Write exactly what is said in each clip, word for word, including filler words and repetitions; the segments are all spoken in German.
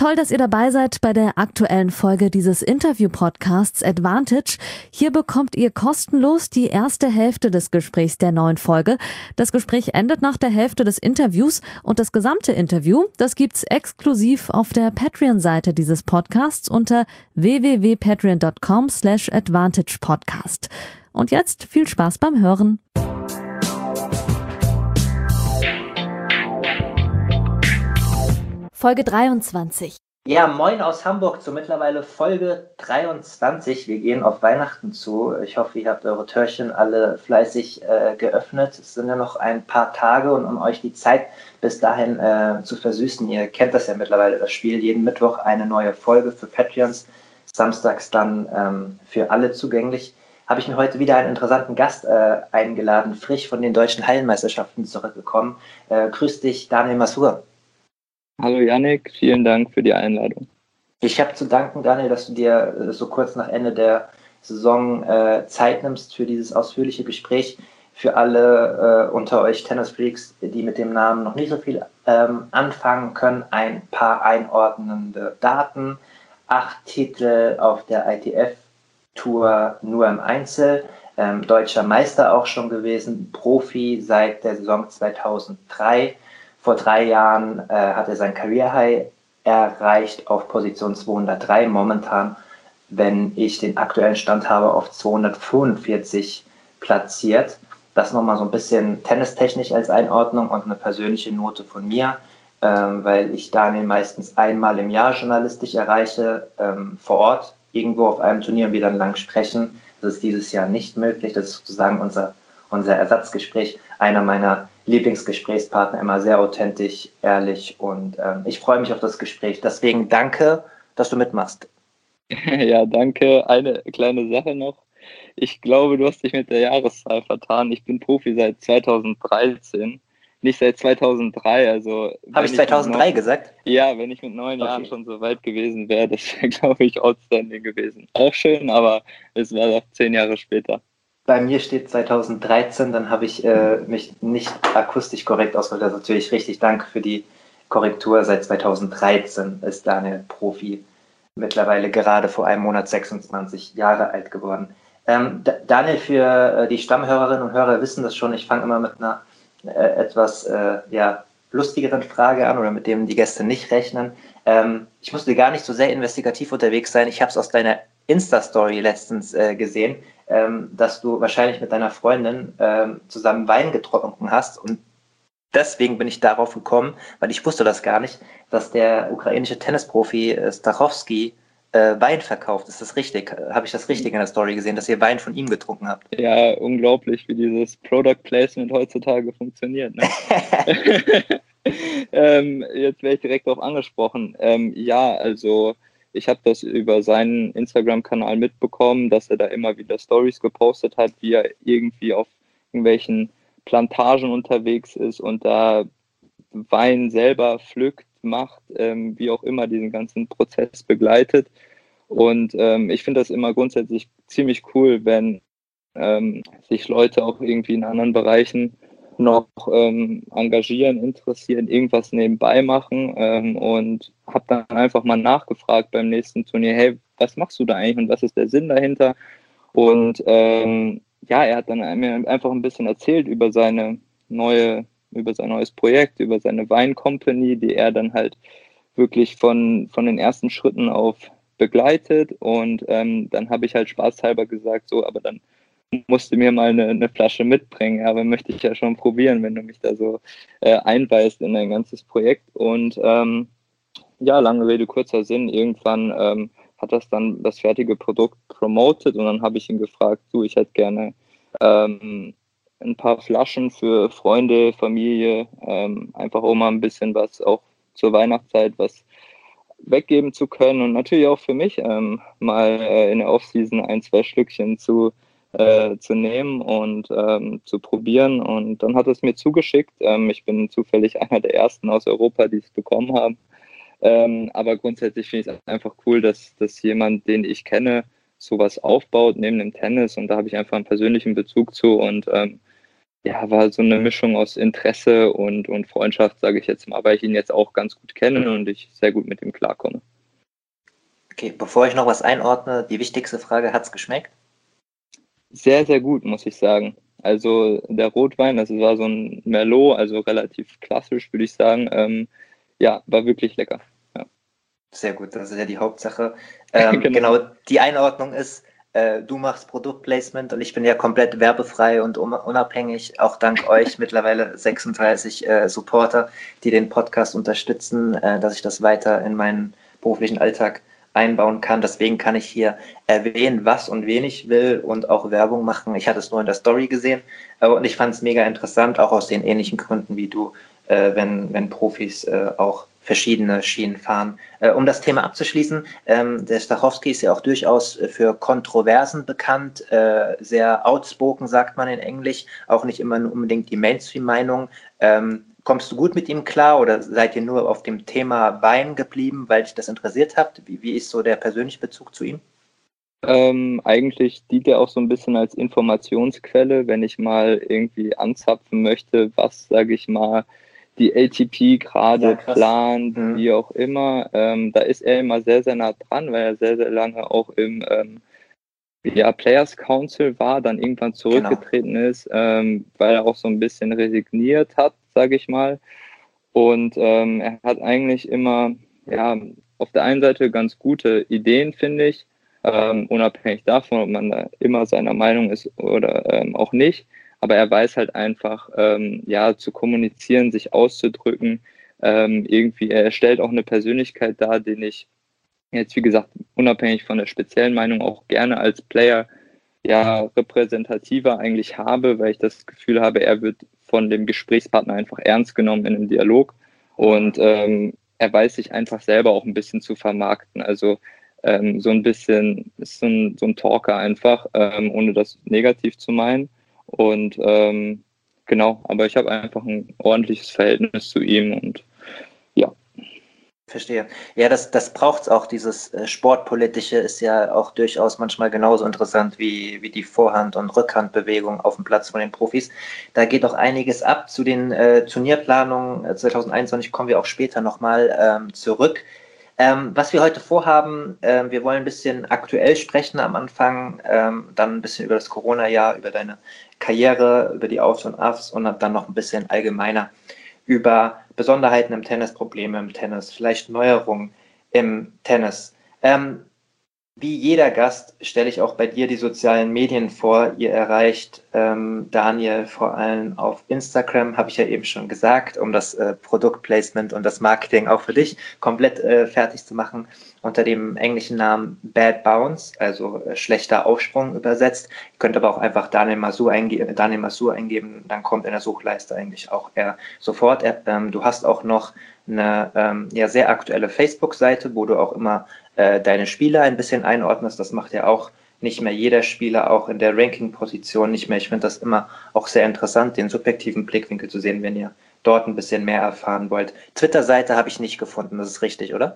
Toll, dass ihr dabei seid bei der aktuellen Folge dieses Interview-Podcasts Advantage. Hier bekommt ihr kostenlos die erste Hälfte des Gesprächs der neuen Folge. Das Gespräch endet nach der Hälfte des Interviews und das gesamte Interview, das gibt's exklusiv auf der Patreon-Seite dieses Podcasts unter w w w punkt patreon punkt com slash advantage podcast. Und jetzt viel Spaß beim Hören. Folge dreiundzwanzig. Ja, moin aus Hamburg zur mittlerweile Folge dreiundzwanzig. Wir gehen auf Weihnachten zu. Ich hoffe, ihr habt eure Türchen alle fleißig äh, geöffnet. Es sind ja noch ein paar Tage und um euch die Zeit bis dahin äh, zu versüßen. Ihr kennt das ja mittlerweile, das Spiel. Jeden Mittwoch eine neue Folge für Patreons. Samstags dann ähm, für alle zugänglich. Habe ich mir heute wieder einen interessanten Gast äh, eingeladen, frisch von den deutschen Hallenmeisterschaften zurückgekommen. Äh, grüß dich, Daniel Masur. Hallo Yannick, vielen Dank für die Einladung. Ich habe zu danken, Daniel, dass du dir äh, so kurz nach Ende der Saison äh, Zeit nimmst für dieses ausführliche Gespräch. Für alle äh, unter euch Tennisfreaks, die mit dem Namen noch nicht so viel ähm, anfangen können, ein paar einordnende Daten. Acht Titel auf der I T F-Tour nur im Einzel. Ähm, deutscher Meister auch schon gewesen, Profi seit der Saison zweitausenddrei. Vor drei Jahren äh, hat er sein Career High erreicht auf Position zweihundertdrei. Momentan, wenn ich den aktuellen Stand habe, auf zweihundertfünfundvierzig platziert. Das nochmal so ein bisschen tennistechnisch als Einordnung und eine persönliche Note von mir, ähm, weil ich Daniel meistens einmal im Jahr journalistisch erreiche, ähm, vor Ort, irgendwo auf einem Turnier und wir dann lang sprechen. Das ist dieses Jahr nicht möglich. Das ist sozusagen unser, unser Ersatzgespräch. Einer meiner Lieblingsgesprächspartner, immer sehr authentisch, ehrlich und ähm, ich freue mich auf das Gespräch. Deswegen danke, dass du mitmachst. Ja, danke. Eine kleine Sache noch. Ich glaube, du hast dich mit der Jahreszahl vertan. Ich bin Profi seit zweitausenddreizehn, nicht seit zweitausenddrei. Also habe ich zweitausenddrei neun, gesagt? Ja, wenn ich mit neun okay. Jahren schon so weit gewesen wäre, das wäre, glaube ich, outstanding gewesen. Auch schön, aber es war auch zehn Jahre später. Bei mir steht zweitausenddreizehn, dann habe ich äh, mich nicht akustisch korrekt ausgedrückt. Also natürlich richtig, danke für die Korrektur. Seit zweitausenddreizehn ist Daniel Profi, mittlerweile gerade vor einem Monat sechsundzwanzig Jahre alt geworden. Ähm, D- Daniel, für äh, die Stammhörerinnen und Hörer wissen das schon, ich fange immer mit einer äh, etwas äh, ja, lustigeren Frage an oder mit dem die Gäste nicht rechnen. Ähm, ich musste gar nicht so sehr investigativ unterwegs sein. Ich habe es aus deiner Insta-Story letztens äh, gesehen, ähm, dass du wahrscheinlich mit deiner Freundin ähm, zusammen Wein getrunken hast und deswegen bin ich darauf gekommen, weil ich wusste das gar nicht, dass der ukrainische Tennisprofi äh, Stachowski äh, Wein verkauft. Ist das richtig? Habe ich das richtig in der Story gesehen, dass ihr Wein von ihm getrunken habt? Ja, unglaublich, wie dieses Product Placement heutzutage funktioniert. Ne? ähm, jetzt werde ich direkt darauf angesprochen. Ähm, ja, also ich habe das über seinen Instagram-Kanal mitbekommen, dass er da immer wieder Stories gepostet hat, wie er irgendwie auf irgendwelchen Plantagen unterwegs ist und da Wein selber pflückt, macht, ähm, wie auch immer diesen ganzen Prozess begleitet. Und ähm, ich finde das immer grundsätzlich ziemlich cool, wenn ähm, sich Leute auch irgendwie in anderen Bereichen noch ähm, engagieren, interessieren, irgendwas nebenbei machen ähm, und habe dann einfach mal nachgefragt beim nächsten Turnier, hey, was machst du da eigentlich und was ist der Sinn dahinter? Und ähm, ja, er hat dann mir einfach ein bisschen erzählt über seine neue, über sein neues Projekt, über seine Wine Company, die er dann halt wirklich von, von den ersten Schritten auf begleitet und ähm, dann habe ich halt spaßhalber gesagt, so, aber dann musste mir mal eine, eine Flasche mitbringen, aber möchte ich ja schon probieren, wenn du mich da so äh, einweist in dein ganzes Projekt. Und ähm, ja, lange Rede, kurzer Sinn, irgendwann ähm, hat das dann das fertige Produkt promotet und dann habe ich ihn gefragt, du, ich hätte gerne ähm, ein paar Flaschen für Freunde, Familie, ähm, einfach um mal ein bisschen was auch zur Weihnachtszeit was weggeben zu können und natürlich auch für mich ähm, mal äh, in der Offseason ein, zwei Schlückchen zu Äh, zu nehmen und ähm, zu probieren und dann hat es mir zugeschickt. Ähm, ich bin zufällig einer der ersten aus Europa, die es bekommen haben. Ähm, aber grundsätzlich finde ich es einfach cool, dass, dass jemand, den ich kenne, sowas aufbaut neben dem Tennis und da habe ich einfach einen persönlichen Bezug zu und ähm, ja, war so eine Mischung aus Interesse und, und Freundschaft, sage ich jetzt mal, weil ich ihn jetzt auch ganz gut kenne und ich sehr gut mit ihm klarkomme. Okay, bevor ich noch was einordne, die wichtigste Frage, hat's geschmeckt? Sehr, sehr gut, muss ich sagen. Also der Rotwein, das war so ein Merlot, also relativ klassisch, würde ich sagen. Ähm, ja, war wirklich lecker. Ja. Sehr gut, das ist ja die Hauptsache. Ähm, Genau. genau, die Einordnung ist, äh, du machst Produktplacement und ich bin ja komplett werbefrei und un- unabhängig, auch dank euch mittlerweile sechsunddreißig äh, Supporter, die den Podcast unterstützen, äh, dass ich das weiter in meinen beruflichen Alltag einbauen kann. Deswegen kann ich hier erwähnen, was und wen ich will und auch Werbung machen. Ich hatte es nur in der Story gesehen äh, und ich fand es mega interessant, auch aus den ähnlichen Gründen wie du, äh, wenn, wenn Profis äh, auch verschiedene Schienen fahren. Äh, um das Thema abzuschließen, ähm, der Stachowski ist ja auch durchaus für Kontroversen bekannt, äh, sehr outspoken, sagt man in Englisch, auch nicht immer nur unbedingt die Mainstream-Meinung. Ähm, kommst du gut mit ihm klar oder seid ihr nur auf dem Thema Wein geblieben, weil dich das interessiert habt? Wie, wie ist so der persönliche Bezug zu ihm? Ähm, eigentlich dient er auch so ein bisschen als Informationsquelle, wenn ich mal irgendwie anzapfen möchte, was, sage ich mal, die A T P Ja, gerade krass. plant, Mhm. wie auch immer. Ähm, da ist er immer sehr, sehr nah dran, weil er sehr, sehr lange auch im ähm, ja, Players Council war, dann irgendwann Genau. zurückgetreten ist, ähm, weil er auch so ein bisschen resigniert hat, sage ich mal. Und ähm, er hat eigentlich immer, ja, auf der einen Seite ganz gute Ideen, finde ich, ähm, unabhängig davon, ob man da immer seiner Meinung ist oder ähm, auch nicht. Aber er weiß halt einfach, ähm, ja, zu kommunizieren, sich auszudrücken. Ähm, irgendwie, er stellt auch eine Persönlichkeit dar, den ich jetzt, wie gesagt, unabhängig von der speziellen Meinung auch gerne als Player ja repräsentativer eigentlich habe, weil ich das Gefühl habe, er wird von dem Gesprächspartner einfach ernst genommen in einem Dialog und ähm, er weiß sich einfach selber auch ein bisschen zu vermarkten. Also ähm, so ein bisschen ist so ein, so ein Talker einfach, ähm, ohne das negativ zu meinen. Und ähm, genau, aber ich habe einfach ein ordentliches Verhältnis zu ihm und ja. Verstehe. Ja, das, das braucht es auch. Dieses äh, Sportpolitische ist ja auch durchaus manchmal genauso interessant wie, wie die Vorhand- und Rückhandbewegung auf dem Platz von den Profis. Da geht auch einiges ab. Zu den äh, Turnierplanungen äh, zwanzig einundzwanzig kommen wir auch später nochmal ähm, zurück. Ähm, was wir heute vorhaben, äh, wir wollen ein bisschen aktuell sprechen am Anfang, ähm, dann ein bisschen über das Corona-Jahr, über deine Karriere, über die Aufs und Abs und dann noch ein bisschen allgemeiner über Besonderheiten im Tennis, Probleme im Tennis, vielleicht Neuerungen im Tennis. Ähm, wie jeder Gast stelle ich auch bei dir die sozialen Medien vor. Ihr erreicht ähm, Daniel vor allem auf Instagram, habe ich ja eben schon gesagt, um das äh, Produktplacement und das Marketing auch für dich komplett äh, fertig zu machen, unter dem englischen Namen Bad Bounce, also äh, schlechter Aufsprung übersetzt. Ihr könnt aber auch einfach Daniel Masur, einge Daniel Masur eingeben, dann kommt in der Suchleiste eigentlich auch er sofort. Er, ähm, du hast auch noch eine ähm, ja, sehr aktuelle Facebook-Seite, wo du auch immer äh, deine Spieler ein bisschen einordnest. Das macht ja auch nicht mehr jeder Spieler, auch in der Ranking-Position nicht mehr. Ich finde das immer auch sehr interessant, den subjektiven Blickwinkel zu sehen, wenn ihr dort ein bisschen mehr erfahren wollt. Twitter-Seite habe ich nicht gefunden, das ist richtig, oder?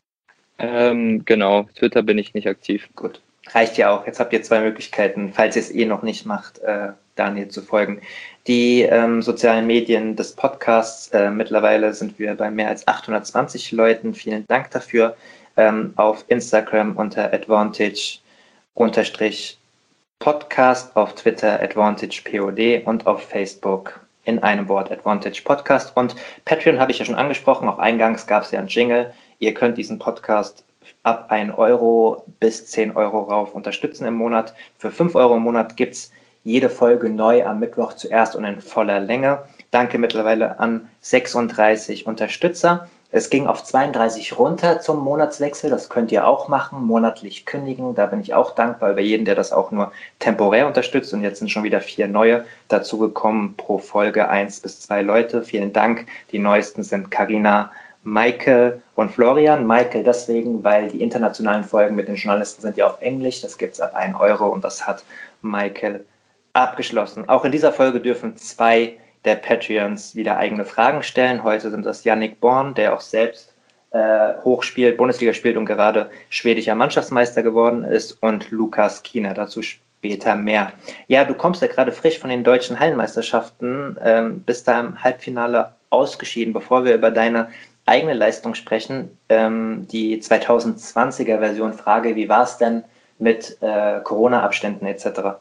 Ähm, genau, Twitter bin ich nicht aktiv. Gut, reicht ja auch. Jetzt habt ihr zwei Möglichkeiten, falls ihr es eh noch nicht macht, äh, Daniel zu folgen. Die ähm, sozialen Medien des Podcasts, äh, mittlerweile sind wir bei mehr als achthundertzwanzig Leuten. Vielen Dank dafür. Ähm, auf Instagram unter Advantage unterstrich Podcast, auf Twitter Advantage Pod und auf Facebook in einem Wort Advantage Podcast. Und Patreon habe ich ja schon angesprochen, auch eingangs gab es ja einen Jingle. Ihr könnt diesen Podcast ab ein Euro bis zehn Euro rauf unterstützen im Monat. Für fünf Euro im Monat gibt es jede Folge neu am Mittwoch zuerst und in voller Länge. Danke mittlerweile an sechsunddreißig Unterstützer. Es ging auf zweiunddreißig runter zum Monatswechsel. Das könnt ihr auch machen, monatlich kündigen. Da bin ich auch dankbar bei jedem, der das auch nur temporär unterstützt. Und jetzt sind schon wieder vier neue dazugekommen, pro Folge eins bis zwei Leute. Vielen Dank. Die neuesten sind Carina, Michael und Florian. Michael deswegen, weil die internationalen Folgen mit den Journalisten sind ja auf Englisch. Das gibt es ab ein Euro und das hat Michael abgeschlossen. Auch in dieser Folge dürfen zwei der Patreons wieder eigene Fragen stellen. Heute sind das Yannick Born, der auch selbst äh, hochspielt, Bundesliga spielt und gerade schwedischer Mannschaftsmeister geworden ist, und Lukas Kiener. Dazu später mehr. Ja, du kommst ja gerade frisch von den deutschen Hallenmeisterschaften, ähm, bist da im Halbfinale ausgeschieden. Bevor wir über deine eigene Leistung sprechen, ähm, die zweitausendzwanziger Version Frage, wie war es denn mit äh, Corona-Abständen et cetera?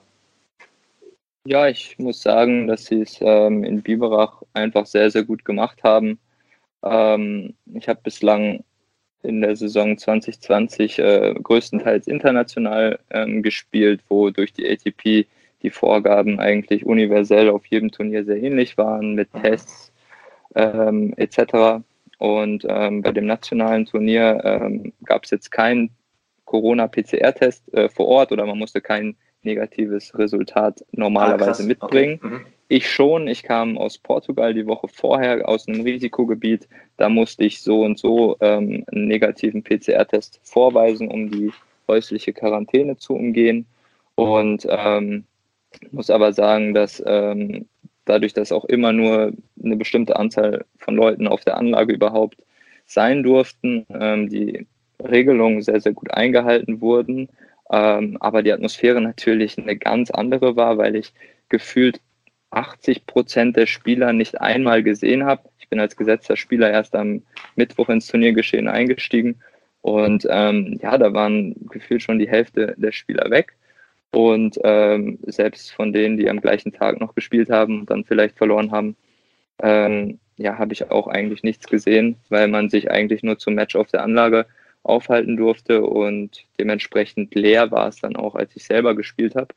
Ja, ich muss sagen, dass sie es ähm, in Biberach einfach sehr, sehr gut gemacht haben. Ähm, ich habe bislang in der Saison zwanzig zwanzig äh, größtenteils international ähm, gespielt, wo durch die A T P die Vorgaben eigentlich universell auf jedem Turnier sehr ähnlich waren, mit Tests ähm, et cetera. Und ähm, bei dem nationalen Turnier ähm, gab es jetzt keinen Corona-P C R-Test äh, vor Ort oder man musste kein negatives Resultat normalerweise ah, mitbringen. Okay. Mhm. Ich schon, ich kam aus Portugal die Woche vorher aus einem Risikogebiet. Da musste ich so und so ähm, einen negativen P C R-Test vorweisen, um die häusliche Quarantäne zu umgehen. Und ähm, muss aber sagen, dass ähm, dadurch, dass auch immer nur eine bestimmte Anzahl von Leuten auf der Anlage überhaupt sein durften, ähm, die Regelungen sehr, sehr gut eingehalten wurden. Ähm, aber die Atmosphäre natürlich eine ganz andere war, weil ich gefühlt achtzig Prozent der Spieler nicht einmal gesehen habe. Ich bin als gesetzter Spieler erst am Mittwoch ins Turniergeschehen eingestiegen und ähm, ja, da waren gefühlt schon die Hälfte der Spieler weg und ähm, selbst von denen, die am gleichen Tag noch gespielt haben und dann vielleicht verloren haben, ähm, ja, habe ich auch eigentlich nichts gesehen, weil man sich eigentlich nur zum Match auf der Anlage aufhalten durfte und dementsprechend leer war es dann auch, als ich selber gespielt habe.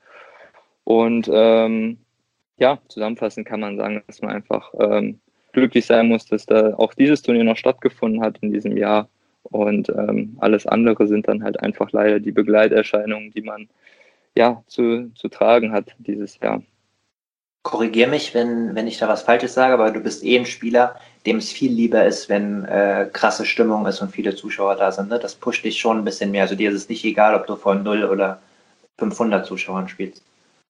Und ähm, ja, zusammenfassend kann man sagen, dass man einfach ähm, glücklich sein muss, dass da auch dieses Turnier noch stattgefunden hat in diesem Jahr. Und ähm, alles andere sind dann halt einfach leider die Begleiterscheinungen, die man ja zu, zu tragen hat dieses Jahr. Korrigier mich, wenn, wenn ich da was Falsches sage, aber du bist eh ein Spieler, dem es viel lieber ist, wenn äh, krasse Stimmung ist und viele Zuschauer da sind. Ne? Das pusht dich schon ein bisschen mehr. Also dir ist es nicht egal, ob du von null oder fünfhundert Zuschauern spielst.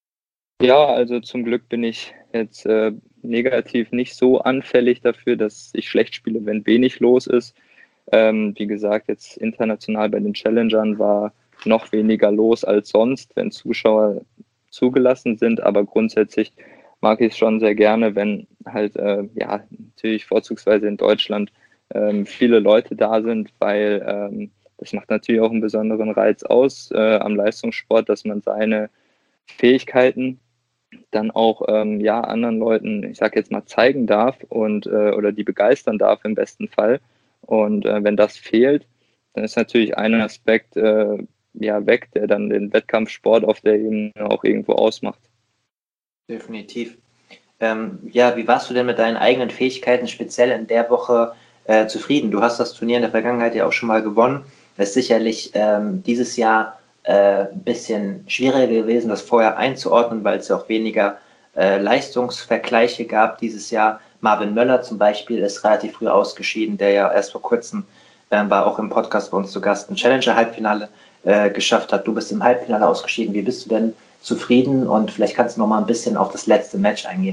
Ja, also zum Glück bin ich jetzt äh, negativ nicht so anfällig dafür, dass ich schlecht spiele, wenn wenig los ist. Ähm, wie gesagt, jetzt international bei den Challengern war noch weniger los als sonst, wenn Zuschauer zugelassen sind. Aber grundsätzlich mag ich es schon sehr gerne, wenn halt, äh, ja, natürlich vorzugsweise in Deutschland ähm, viele Leute da sind, weil ähm, das macht natürlich auch einen besonderen Reiz aus äh, am Leistungssport, dass man seine Fähigkeiten dann auch ähm, ja anderen Leuten, ich sag jetzt mal, zeigen darf und äh, oder die begeistern darf im besten Fall. Und äh, wenn das fehlt, dann ist natürlich ein Aspekt äh, ja weg, der dann den Wettkampfsport auf der Ebene auch irgendwo ausmacht. Definitiv. Ähm, ja, wie warst du denn mit deinen eigenen Fähigkeiten speziell in der Woche äh, zufrieden? Du hast das Turnier in der Vergangenheit ja auch schon mal gewonnen. Das ist sicherlich ähm, dieses Jahr äh, ein bisschen schwieriger gewesen, das vorher einzuordnen, weil es ja auch weniger äh, Leistungsvergleiche gab dieses Jahr. Marvin Möller zum Beispiel ist relativ früh ausgeschieden, der ja erst vor kurzem äh, war auch im Podcast bei uns zu Gast, ein Challenger-Halbfinale äh, geschafft hat. Du bist im Halbfinale ausgeschieden. Wie bist du denn zufrieden? Und vielleicht kannst du noch mal ein bisschen auf das letzte Match eingehen.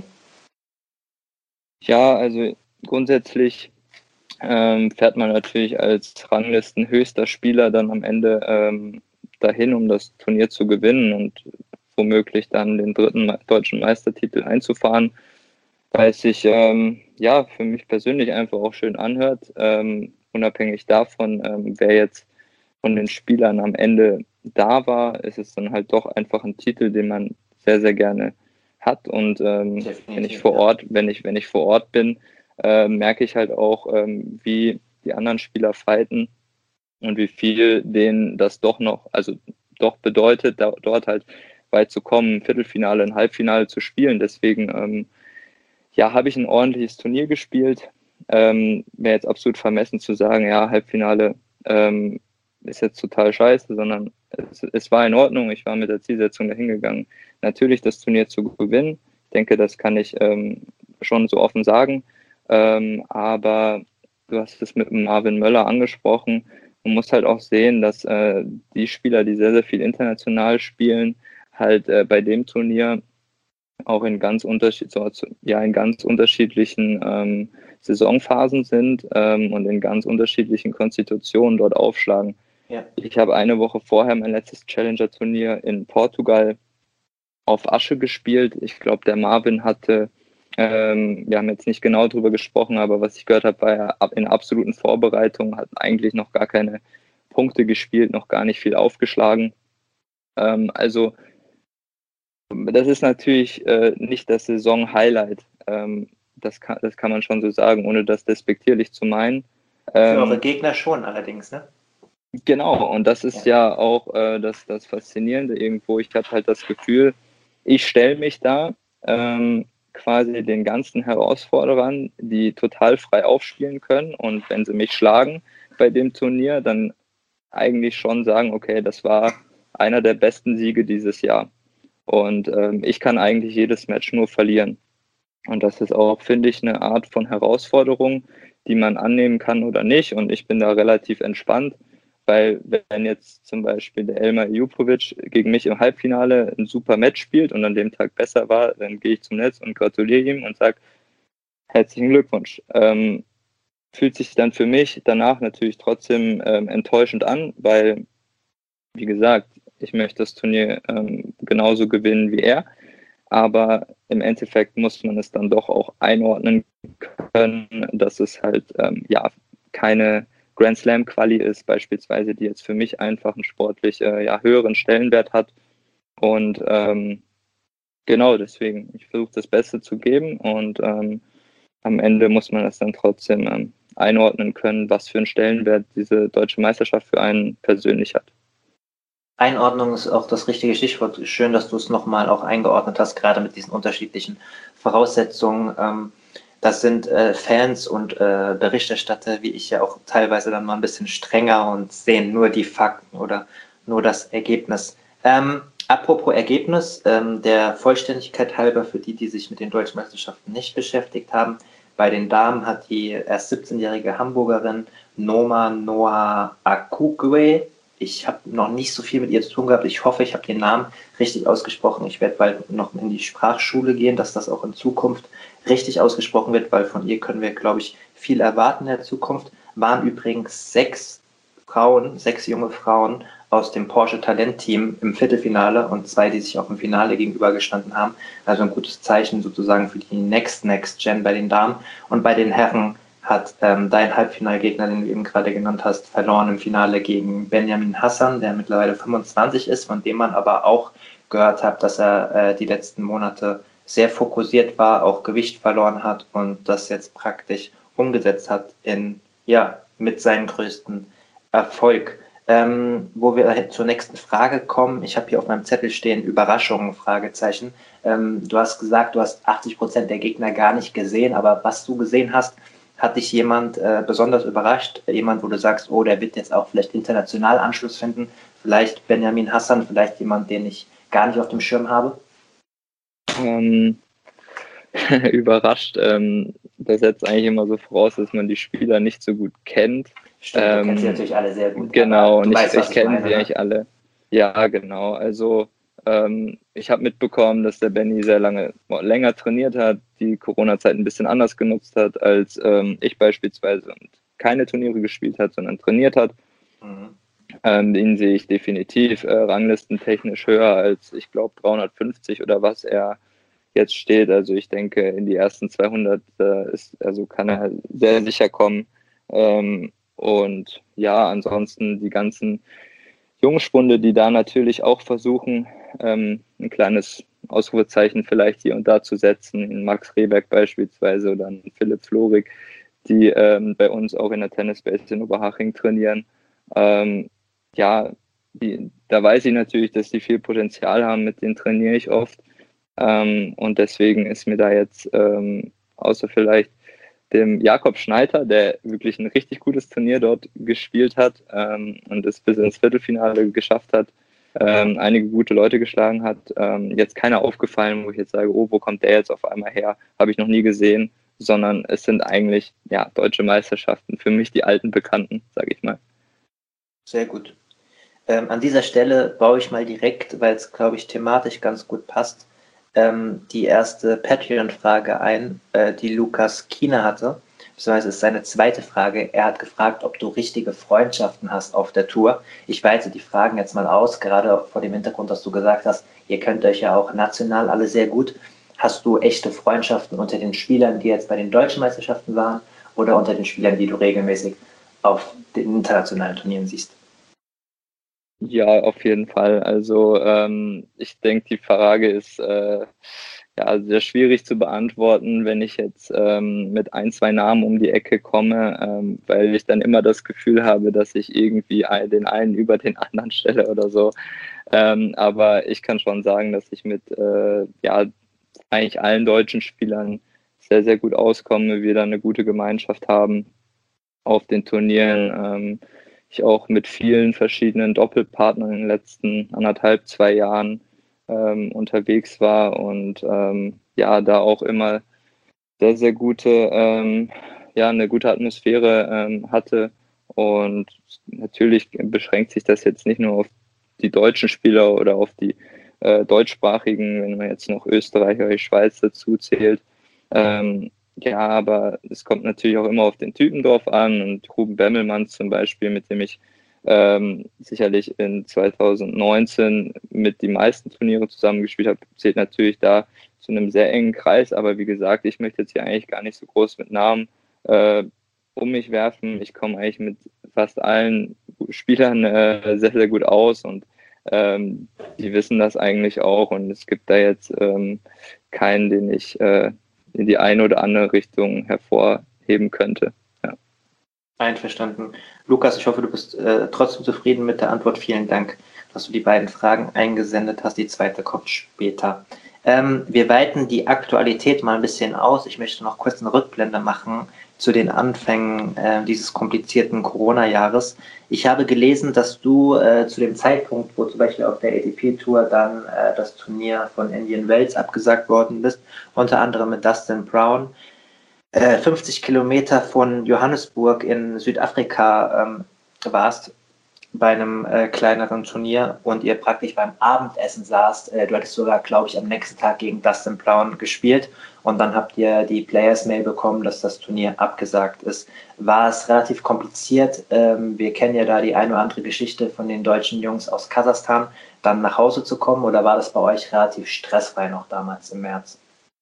Ja, also grundsätzlich ähm, fährt man natürlich als Ranglistenhöchster Spieler dann am Ende ähm, dahin, um das Turnier zu gewinnen und womöglich dann den dritten deutschen Meistertitel einzufahren, weil es sich ähm, ja für mich persönlich einfach auch schön anhört, ähm, unabhängig davon, ähm, wer jetzt von den Spielern am Ende da war, ist es dann halt doch einfach ein Titel, den man sehr, sehr gerne hat. Und ähm, wenn ich vor Ort, wenn ich, wenn ich vor Ort bin, äh, merke ich halt auch, ähm, wie die anderen Spieler fighten und wie viel denen das doch noch, also doch bedeutet, da, dort halt weit zu kommen, Viertelfinale, ein Halbfinale zu spielen. Deswegen ähm, ja, habe ich ein ordentliches Turnier gespielt. Ähm, wäre jetzt absolut vermessen zu sagen, ja, Halbfinale ähm, ist jetzt total scheiße, sondern es, es war in Ordnung. Ich war mit der Zielsetzung dahingegangen, natürlich das Turnier zu gewinnen. Ich denke, das kann ich ähm, schon so offen sagen. Ähm, aber du hast es mit Marvin Möller angesprochen. Man muss halt auch sehen, dass äh, die Spieler, die sehr, sehr viel international spielen, halt äh, bei dem Turnier auch in ganz, unterschied ja, in ganz unterschiedlichen ähm, Saisonphasen sind ähm, und in ganz unterschiedlichen Konstitutionen dort aufschlagen. Ja. Ich habe eine Woche vorher mein letztes Challenger-Turnier in Portugal auf Asche gespielt. Ich glaube, der Marvin hatte, ähm, wir haben jetzt nicht genau drüber gesprochen, aber was ich gehört habe, war er in absoluten Vorbereitungen, hat eigentlich noch gar keine Punkte gespielt, noch gar nicht viel aufgeschlagen. Ähm, also das ist natürlich äh, nicht das Saison-Highlight. Ähm, das, kann, das kann man schon so sagen, ohne das despektierlich zu meinen. Ähm, Für eure Gegner schon allerdings, ne? Genau, und das ist ja, ja auch äh, das, das Faszinierende irgendwo. Ich habe halt das Gefühl, ich stelle mich da ähm, quasi den ganzen Herausforderern, die total frei aufspielen können. Und wenn sie mich schlagen bei dem Turnier, dann eigentlich schon sagen, okay, das war einer der besten Siege dieses Jahr. Und ähm, ich kann eigentlich jedes Match nur verlieren. Und das ist auch, finde ich, eine Art von Herausforderung, die man annehmen kann oder nicht. Und ich bin da relativ entspannt, weil wenn jetzt zum Beispiel der Elmar Ejupovic gegen mich im Halbfinale ein super Match spielt und an dem Tag besser war, dann gehe ich zum Netz und gratuliere ihm und sage, herzlichen Glückwunsch. Ähm, fühlt sich dann für mich danach natürlich trotzdem ähm, enttäuschend an, weil, wie gesagt, ich möchte das Turnier ähm, genauso gewinnen wie er. Aber im Endeffekt muss man es dann doch auch einordnen können, dass es halt ähm, ja keine Grand Slam Quali ist, beispielsweise, die jetzt für mich einfach einen sportlich äh, ja, höheren Stellenwert hat. Und ähm, genau deswegen, ich versuche das Beste zu geben und ähm, am Ende muss man das dann trotzdem ähm, einordnen können, was für einen Stellenwert diese deutsche Meisterschaft für einen persönlich hat. Einordnung ist auch das richtige Stichwort. Schön, dass du es nochmal auch eingeordnet hast, gerade mit diesen unterschiedlichen Voraussetzungen. Das sind Fans und Berichterstatter, wie ich ja auch teilweise dann mal ein bisschen strenger und sehen nur die Fakten oder nur das Ergebnis. Ähm, apropos Ergebnis, ähm, der Vollständigkeit halber für die, die sich mit den deutschen Meisterschaften nicht beschäftigt haben, bei den Damen hat die erst siebzehnjährige Hamburgerin Noma Noah Akugwe, ich habe noch nicht so viel mit ihr zu tun gehabt. Ich hoffe, ich habe den Namen richtig ausgesprochen. Ich werde bald noch in die Sprachschule gehen, dass das auch in Zukunft richtig ausgesprochen wird, weil von ihr können wir, glaube ich, viel erwarten in der Zukunft. Waren übrigens sechs Frauen, sechs junge Frauen aus dem Porsche Talent-Team im Viertelfinale und zwei, die sich auch im Finale gegenübergestanden haben. Also ein gutes Zeichen sozusagen für die Next Next Gen bei den Damen. Und bei den Herren hat ähm, dein Halbfinalgegner, den du eben gerade genannt hast, verloren im Finale gegen Benjamin Hassan, der mittlerweile fünfundzwanzig ist, von dem man aber auch gehört hat, dass er äh, die letzten Monate sehr fokussiert war, auch Gewicht verloren hat und das jetzt praktisch umgesetzt hat in, ja, mit seinem größten Erfolg. Ähm, wo wir zur nächsten Frage kommen, ich habe hier auf meinem Zettel stehen, Überraschungen, Fragezeichen. Ähm, du hast gesagt, du hast achtzig Prozent der Gegner gar nicht gesehen, aber was du gesehen hast, hat dich jemand äh, besonders überrascht? Jemand, wo du sagst, oh, der wird jetzt auch vielleicht international Anschluss finden? Vielleicht Benjamin Hassan, vielleicht jemand, den ich gar nicht auf dem Schirm habe? Ähm, überrascht. Ähm, das setzt eigentlich immer so voraus, dass man die Spieler nicht so gut kennt. Stimmt, ähm, du kennst sie natürlich alle sehr gut. Genau, und ich, weißt, ich, ich kenne sie ne? eigentlich alle. Ja, genau. Also ähm, ich habe mitbekommen, dass der Benny sehr lange, länger trainiert hat, die Corona-Zeit ein bisschen anders genutzt hat, als ähm, ich beispielsweise und keine Turniere gespielt hat, sondern trainiert hat. Mhm. Ähm, den sehe ich definitiv äh, ranglistentechnisch höher als, ich glaube, dreihundertfünfzig oder was er jetzt steht. Also ich denke, in die ersten zweihundert äh, ist, also kann er sehr sicher kommen. Ähm, und ja, ansonsten die ganzen Jungspunde, die da natürlich auch versuchen, ähm, ein kleines Ausrufezeichen vielleicht hier und da zu setzen, Max Rehberg beispielsweise oder Philipp Florig, die ähm, bei uns auch in der Tennisbase in Oberhaching trainieren. Ähm, ja, die, da weiß ich natürlich, dass die viel Potenzial haben, mit denen trainiere ich oft. Ähm, und deswegen ist mir da jetzt, ähm, außer vielleicht dem Jakob Schneider, der wirklich ein richtig gutes Turnier dort gespielt hat ähm, und es bis ins Viertelfinale geschafft hat, ähm, einige gute Leute geschlagen hat. Ähm, jetzt keiner aufgefallen, wo ich jetzt sage, oh, wo kommt der jetzt auf einmal her? Habe ich noch nie gesehen, sondern es sind eigentlich ja deutsche Meisterschaften, für mich die alten Bekannten, sage ich mal. Sehr gut. Ähm, an dieser Stelle baue ich mal direkt, weil es, glaube ich, thematisch ganz gut passt, die erste Patreon-Frage ein, die Lukas Kiener hatte. beziehungsweise ist seine zweite Frage. Er hat gefragt, ob du richtige Freundschaften hast auf der Tour. Ich weite die Fragen jetzt mal aus, gerade vor dem Hintergrund, dass du gesagt hast, ihr könnt euch ja auch national alle sehr gut. Hast du echte Freundschaften unter den Spielern, die jetzt bei den deutschen Meisterschaften waren, oder unter den Spielern, die du regelmäßig auf den internationalen Turnieren siehst? Ja, auf jeden Fall. Also ähm, ich denke, die Frage ist äh, ja sehr schwierig zu beantworten, wenn ich jetzt ähm, mit ein, zwei Namen um die Ecke komme, ähm, weil ich dann immer das Gefühl habe, dass ich irgendwie den einen über den anderen stelle oder so. Ähm, aber ich kann schon sagen, dass ich mit äh, ja eigentlich allen deutschen Spielern sehr, sehr gut auskomme, wir da eine gute Gemeinschaft haben auf den Turnieren. Ähm, ich auch mit vielen verschiedenen Doppelpartnern in den letzten anderthalb, zwei Jahren ähm, unterwegs war und ähm, ja, da auch immer sehr, sehr gute, ähm, ja, eine gute Atmosphäre ähm, hatte. Und natürlich beschränkt sich das jetzt nicht nur auf die deutschen Spieler oder auf die äh, deutschsprachigen, wenn man jetzt noch Österreich oder die Schweiz dazu zählt. Ähm, ja, aber es kommt natürlich auch immer auf den Typen drauf an. Und Ruben Bemmelmann zum Beispiel, mit dem ich ähm, sicherlich in zwanzig neunzehn mit die meisten Turniere zusammengespielt habe, zählt natürlich da zu einem sehr engen Kreis. Aber wie gesagt, ich möchte jetzt hier eigentlich gar nicht so groß mit Namen äh, um mich werfen. Ich komme eigentlich mit fast allen Spielern äh, sehr, sehr gut aus und ähm, die wissen das eigentlich auch. Und es gibt da jetzt ähm, keinen, den ich äh, in die eine oder andere Richtung hervorheben könnte. Ja. Einverstanden. Lukas, ich hoffe, du bist äh, trotzdem zufrieden mit der Antwort. Vielen Dank, dass du die beiden Fragen eingesendet hast. Die zweite kommt später. Ähm, wir weiten die Aktualität mal ein bisschen aus. Ich möchte noch kurz eine Rückblende machen zu den Anfängen äh, dieses komplizierten Corona-Jahres. Ich habe gelesen, dass du äh, zu dem Zeitpunkt, wo zum Beispiel auf der A T P-Tour dann äh, das Turnier von Indian Wells abgesagt worden bist, unter anderem mit Dustin Brown, äh, fünfzig Kilometer von Johannesburg in Südafrika ähm, warst, bei einem äh, kleineren Turnier und ihr praktisch beim Abendessen saßt. Äh, du hattest sogar, glaube ich, am nächsten Tag gegen Dustin Brown gespielt und dann habt ihr die Players-Mail bekommen, dass das Turnier abgesagt ist. War es relativ kompliziert? Ähm, wir kennen ja da die eine oder andere Geschichte von den deutschen Jungs aus Kasachstan, dann nach Hause zu kommen, oder war das bei euch relativ stressfrei noch damals im März?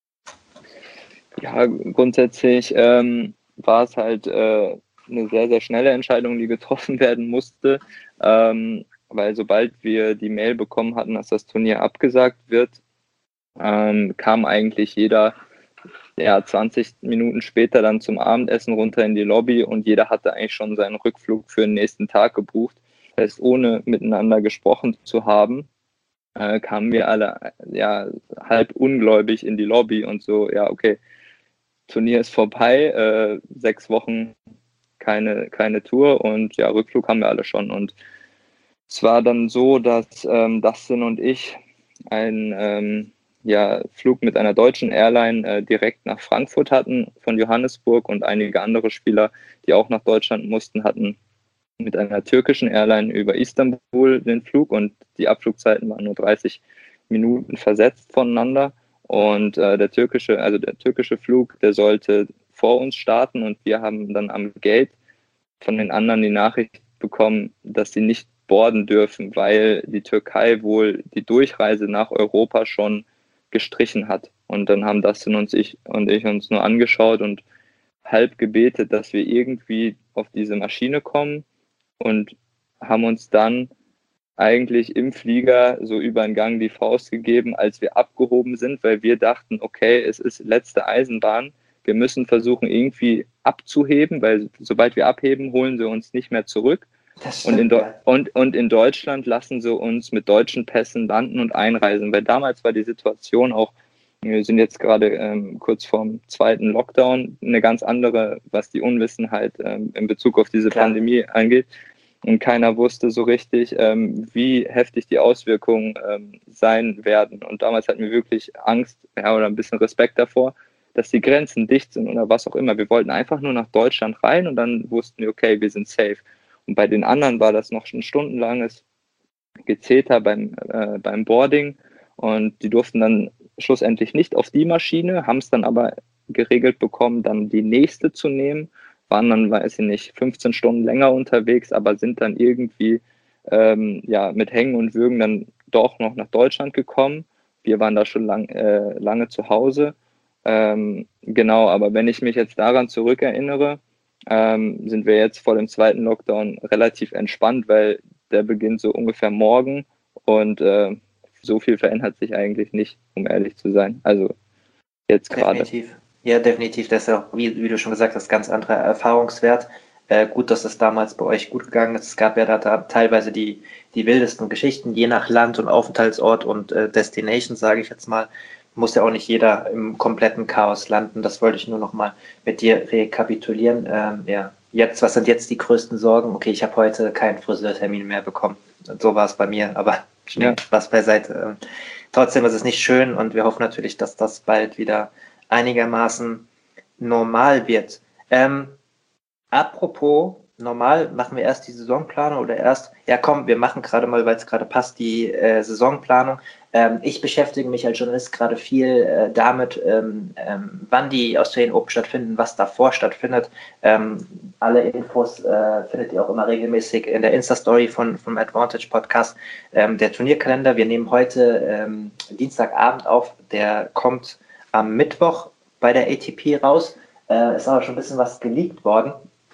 Ja, grundsätzlich ähm, war es halt äh, eine sehr, sehr schnelle Entscheidung, die getroffen werden musste, ähm, weil sobald wir die Mail bekommen hatten, dass das Turnier abgesagt wird, ähm, kam eigentlich jeder ja, zwanzig Minuten später dann zum Abendessen runter in die Lobby und jeder hatte eigentlich schon seinen Rückflug für den nächsten Tag gebucht. Das heißt, ohne miteinander gesprochen zu haben, äh, kamen wir alle ja halb ungläubig in die Lobby und so, ja, okay, Turnier ist vorbei, äh, sechs Wochen keine, keine Tour und ja, Rückflug haben wir alle schon. Und es war dann so, dass ähm, Dustin und ich einen ähm, ja, Flug mit einer deutschen Airline äh, direkt nach Frankfurt hatten von Johannesburg und einige andere Spieler, die auch nach Deutschland mussten, hatten mit einer türkischen Airline über Istanbul den Flug und die Abflugzeiten waren nur dreißig Minuten versetzt voneinander. Und äh, der türkische, also der türkische Flug, der sollte vor uns starten und wir haben dann am Gate von den anderen die Nachricht bekommen, dass sie nicht boarden dürfen, weil die Türkei wohl die Durchreise nach Europa schon gestrichen hat. Und dann haben Dustin und ich und ich uns nur angeschaut und halb gebetet, dass wir irgendwie auf diese Maschine kommen und haben uns dann eigentlich im Flieger so über den Gang die Faust gegeben, als wir abgehoben sind, weil wir dachten, okay, es ist letzte Eisenbahn, wir müssen versuchen irgendwie abzuheben, weil sobald wir abheben, holen sie uns nicht mehr zurück. Stimmt, und, in ja. und, und in Deutschland lassen sie uns mit deutschen Pässen landen und einreisen, weil damals war die Situation auch, wir sind jetzt gerade ähm, kurz vorm zweiten Lockdown, eine ganz andere, was die Unwissenheit ähm, in Bezug auf diese Klar. Pandemie angeht. Und keiner wusste so richtig, ähm, wie heftig die Auswirkungen ähm, sein werden. Und damals hatten wir wirklich Angst, ja, oder ein bisschen Respekt davor, dass die Grenzen dicht sind oder was auch immer. Wir wollten einfach nur nach Deutschland rein und dann wussten wir, okay, wir sind safe. Und bei den anderen war das noch ein stundenlanges Gezeter beim, äh, beim Boarding und die durften dann schlussendlich nicht auf die Maschine, haben es dann aber geregelt bekommen, dann die nächste zu nehmen, waren dann, weiß ich nicht, fünfzehn Stunden länger unterwegs, aber sind dann irgendwie ähm, ja, mit Hängen und Würgen dann doch noch nach Deutschland gekommen. Wir waren da schon lang, äh, lange zu Hause. Ähm, genau, aber wenn ich mich jetzt daran zurückerinnere, ähm, sind wir jetzt vor dem zweiten Lockdown relativ entspannt, weil der beginnt so ungefähr morgen und äh, so viel verändert sich eigentlich nicht, um ehrlich zu sein. Also jetzt gerade. Definitiv. Ja, definitiv. Das ist ja auch, wie, wie du schon gesagt hast, ganz anderer Erfahrungswert. Äh, gut, dass es damals bei euch gut gegangen ist. Es gab ja da, da teilweise die, die wildesten Geschichten, je nach Land und Aufenthaltsort und äh, Destination, sage ich jetzt mal. Muss ja auch nicht jeder im kompletten Chaos landen. Das wollte ich nur noch mal mit dir rekapitulieren. Ähm, ja, jetzt, was sind jetzt die größten Sorgen? Okay, ich habe heute keinen Friseurtermin mehr bekommen. So war es bei mir, aber Ja. Spaß beiseite. Ähm, trotzdem ist es nicht schön und wir hoffen natürlich, dass das bald wieder einigermaßen normal wird. Ähm, apropos normal, machen wir erst die Saisonplanung oder erst, ja komm, wir machen gerade mal, weil es gerade passt, die äh, Saisonplanung. Ähm, ich beschäftige mich als Journalist gerade viel äh, damit, ähm, ähm, wann die Australian Open stattfinden, was davor stattfindet. Ähm, alle Infos äh, findet ihr auch immer regelmäßig in der Insta-Story von, vom Advantage Podcast. Ähm, der Turnierkalender, wir nehmen heute ähm, Dienstagabend auf, der kommt am Mittwoch bei der A T P raus. Äh, ist aber schon ein bisschen was geleakt worden,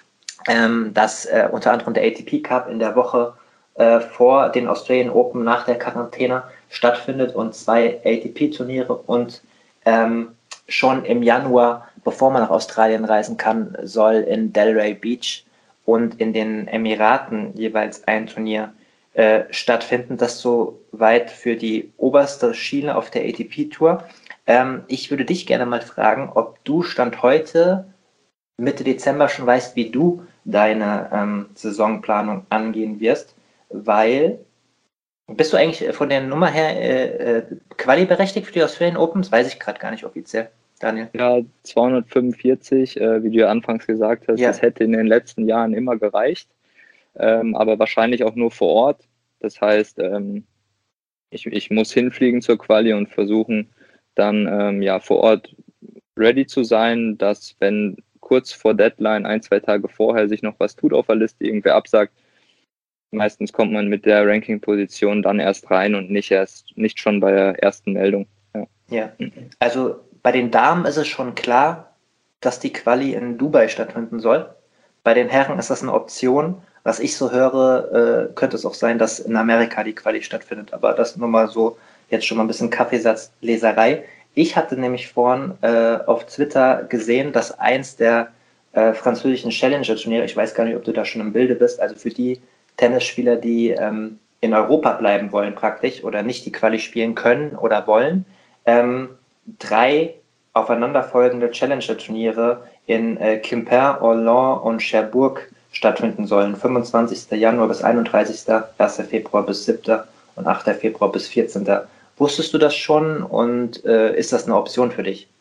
ähm, dass äh, unter anderem der A T P Cup in der Woche äh, vor den Australian Open nach der Quarantäne stattfindet und zwei A T P-Turniere und ähm, schon im Januar, bevor man nach Australien reisen kann, soll in Delray Beach und in den Emiraten jeweils ein Turnier äh, stattfinden. Das soweit für die oberste Schiene auf der A T P-Tour. Ähm, ich würde dich gerne mal fragen, ob du Stand heute Mitte Dezember schon weißt, wie du deine ähm, Saisonplanung angehen wirst, weil bist du eigentlich von der Nummer her äh, äh, Quali berechtigt für die Australian Open? Das weiß ich gerade gar nicht offiziell, Daniel. Ja, zweihundertfünfundvierzig, äh, wie du ja anfangs gesagt hast, Ja. das hätte in den letzten Jahren immer gereicht, ähm, aber wahrscheinlich auch nur vor Ort. Das heißt, ähm, ich, ich muss hinfliegen zur Quali und versuchen dann ähm, ja vor Ort ready zu sein, dass wenn kurz vor Deadline, ein, zwei Tage vorher sich noch was tut auf der Liste, irgendwer absagt, meistens kommt man mit der Ranking-Position dann erst rein und nicht erst, nicht schon bei der ersten Meldung. Ja. Ja, also bei den Damen ist es schon klar, dass die Quali in Dubai stattfinden soll. Bei den Herren ist das eine Option. Was ich so höre, äh, könnte es auch sein, dass in Amerika die Quali stattfindet. Aber das nur mal so, jetzt schon mal ein bisschen Kaffeesatzleserei. Ich hatte nämlich vorhin äh, auf Twitter gesehen, dass eins der äh, französischen Challenger-Turniere, ich weiß gar nicht, ob du da schon im Bilde bist, also für die Tennisspieler, die ähm, in Europa bleiben wollen praktisch oder nicht die Quali spielen können oder wollen, ähm, drei aufeinanderfolgende Challenger-Turniere in äh, Quimper, Orléans und Cherbourg stattfinden sollen. fünfundzwanzigster Januar bis einunddreißigster, erster Februar bis siebter und achter Februar bis vierzehnter Wusstest du das schon und äh, ist das eine Option für dich?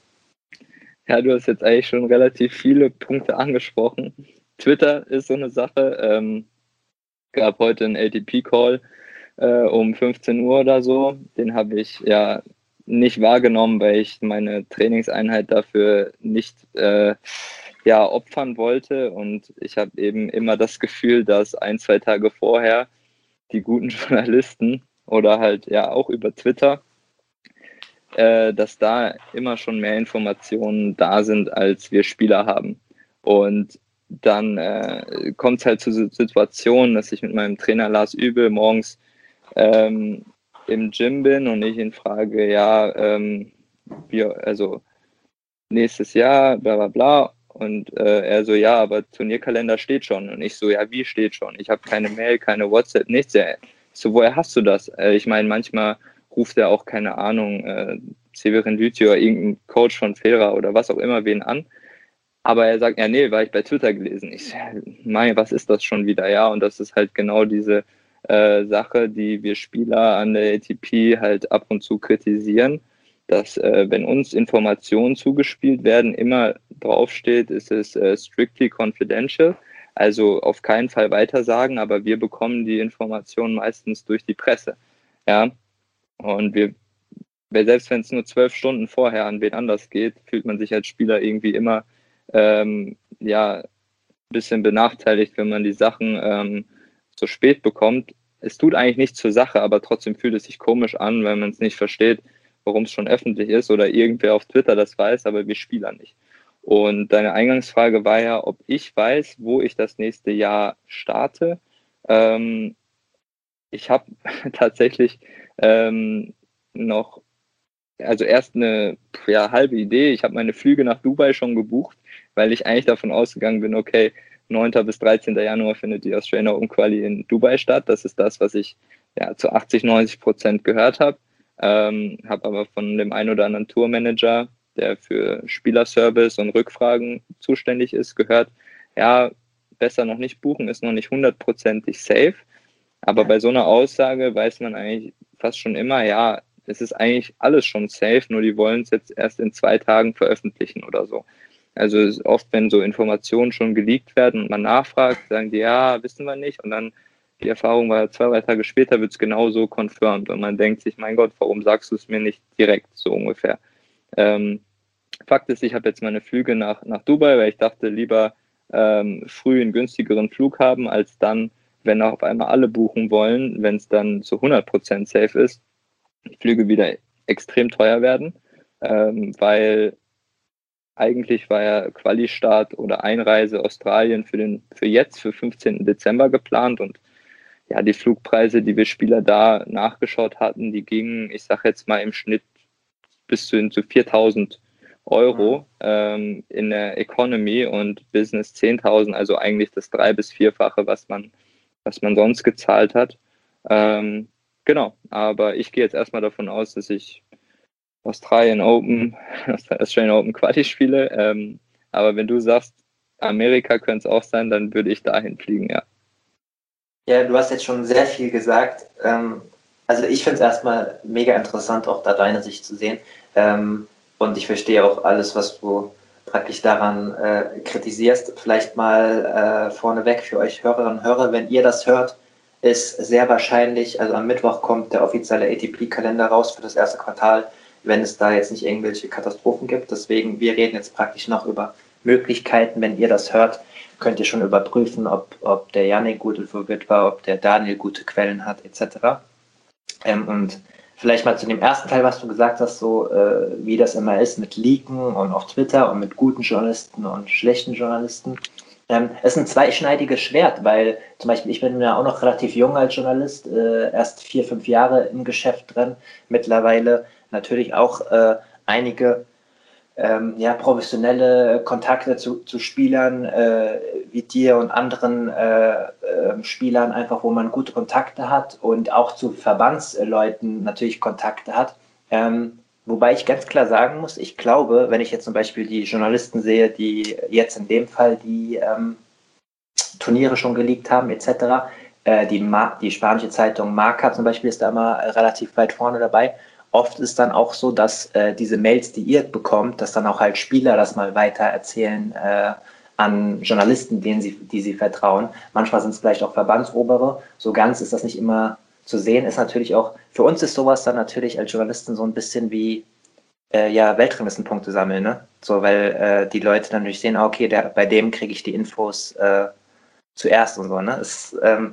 Ja, du hast jetzt eigentlich schon relativ viele Punkte angesprochen. Twitter ist so eine Sache. Ähm, gab heute einen A T P-Call äh, um fünfzehn Uhr oder so. Den habe ich ja nicht wahrgenommen, weil ich meine Trainingseinheit dafür nicht äh, ja, opfern wollte. Und ich habe eben immer das Gefühl, dass ein, zwei Tage vorher die guten Journalisten oder halt ja auch über Twitter, äh, dass da immer schon mehr Informationen da sind, als wir Spieler haben. Und dann äh, kommt es halt zu Situationen, dass ich mit meinem Trainer Lars Übel morgens ähm, im Gym bin und ich ihn frage, ja, ähm, wir, also nächstes Jahr, bla bla bla. Und äh, er so, ja, aber Turnierkalender steht schon. Und ich so, ja, wie steht schon? Ich habe keine Mail, keine WhatsApp, nichts. Ich so, woher hast du das? Äh, ich meine, manchmal ruft er auch, keine Ahnung, äh, Severin Lüthi oder irgendein Coach von Federer oder was auch immer wen an. Aber er sagt, ja, nee, war ich bei Twitter gelesen. Ich so, mein, was ist das schon wieder? Ja, und das ist halt genau diese äh, Sache, die wir Spieler an der A T P halt ab und zu kritisieren, dass äh, wenn uns Informationen zugespielt werden, immer draufsteht, ist es äh, strictly confidential, also auf keinen Fall weitersagen, aber wir bekommen die Informationen meistens durch die Presse. Ja, und wir weil selbst wenn es nur zwölf Stunden vorher an wen anders geht, fühlt man sich als Spieler irgendwie immer ähm, ja, ein bisschen benachteiligt, wenn man die Sachen ähm, so spät bekommt. Es tut eigentlich nichts zur Sache, aber trotzdem fühlt es sich komisch an, wenn man es nicht versteht, warum es schon öffentlich ist oder irgendwer auf Twitter das weiß, aber wir Spieler nicht. Und deine Eingangsfrage war ja, ob ich weiß, wo ich das nächste Jahr starte. Ähm, ich habe tatsächlich ähm, noch, also erst eine ja, halbe Idee. Ich habe meine Flüge nach Dubai schon gebucht, weil ich eigentlich davon ausgegangen bin, okay, neunten bis dreizehnten Januar findet die Australian Open Quali in Dubai statt. Das ist das, was ich ja, zu achtzig, neunzig Prozent gehört habe. Ähm, habe aber von dem einen oder anderen Tourmanager, der für Spielerservice und Rückfragen zuständig ist, gehört, ja, besser noch nicht buchen, ist noch nicht hundertprozentig safe. Aber bei so einer Aussage weiß man eigentlich fast schon immer, ja, es ist eigentlich alles schon safe, nur die wollen es jetzt erst in zwei Tagen veröffentlichen oder so. Also es ist oft, wenn so Informationen schon geleakt werden und man nachfragt, sagen die, ja, wissen wir nicht. Und dann die Erfahrung war, zwei, drei Tage später wird es genauso confirmed. Und man denkt sich, mein Gott, warum sagst du es mir nicht direkt, so ungefähr. Ähm, Fakt ist, ich habe jetzt meine Flüge nach, nach Dubai, weil ich dachte, lieber ähm, früh einen günstigeren Flug haben, als dann, wenn auf einmal alle buchen wollen, wenn es dann zu hundert Prozent safe ist, die Flüge wieder extrem teuer werden, ähm, weil eigentlich war ja Quali-Start oder Einreise Australien für, den, für jetzt, für fünfzehnten Dezember geplant und ja, die Flugpreise, die wir Spieler da nachgeschaut hatten, die gingen, ich sage jetzt mal im Schnitt bis zu, zu viertausend Euro ähm, in der Economy und Business zehntausend, also eigentlich das drei- bis vierfache, was man, was man sonst gezahlt hat. Ähm, genau, aber ich gehe jetzt erstmal davon aus, dass ich Australian Open, Australian Open Quali spiele. Ähm, aber wenn du sagst, Amerika könnte es auch sein, dann würde ich dahin fliegen, ja. Ja, du hast jetzt schon sehr viel gesagt. Ähm, also ich finde es erstmal mega interessant, auch da deine Sicht zu sehen. Ähm, und ich verstehe auch alles, was du praktisch daran äh, kritisierst. Vielleicht mal äh, vorneweg für euch Hörerinnen und Hörer, wenn ihr das hört, ist sehr wahrscheinlich, also am Mittwoch kommt der offizielle A T P-Kalender raus für das erste Quartal, wenn es da jetzt nicht irgendwelche Katastrophen gibt. Deswegen, wir reden jetzt praktisch noch über Möglichkeiten. Wenn ihr das hört, könnt ihr schon überprüfen, ob, ob der Yannick gut informiert war, ob der Daniel gute Quellen hat, et cetera. Ähm, und vielleicht mal zu dem ersten Teil, was du gesagt hast, so äh, wie das immer ist mit Leaken und auf Twitter und mit guten Journalisten und schlechten Journalisten. Ähm, es ist ein zweischneidiges Schwert, weil zum Beispiel ich bin ja auch noch relativ jung als Journalist, äh, erst vier, fünf Jahre im Geschäft drin, mittlerweile natürlich auch äh, einige ähm, ja, professionelle Kontakte zu, zu Spielern äh, wie dir und anderen äh, äh, Spielern, einfach wo man gute Kontakte hat und auch zu Verbandsleuten natürlich Kontakte hat. Ähm, wobei ich ganz klar sagen muss, ich glaube, wenn ich jetzt zum Beispiel die Journalisten sehe, die jetzt in dem Fall die ähm, Turniere schon geleakt haben, et cetera, äh, die, Ma- die spanische Zeitung Marca zum Beispiel ist da immer relativ weit vorne dabei. Oft ist dann auch so, dass äh, diese Mails, die ihr bekommt, dass dann auch halt Spieler das mal weiter erzählen äh, an Journalisten, denen sie, die sie vertrauen. Manchmal sind es vielleicht auch Verbandsobere. So ganz ist das nicht immer zu sehen. Ist natürlich auch, für uns ist sowas dann natürlich als Journalisten so ein bisschen wie äh, ja, Weltranglistenpunkte sammeln, ne? So, weil äh, die Leute dann natürlich sehen, ah, okay, der, bei dem kriege ich die Infos äh, zuerst und so, ne? Ist, ähm,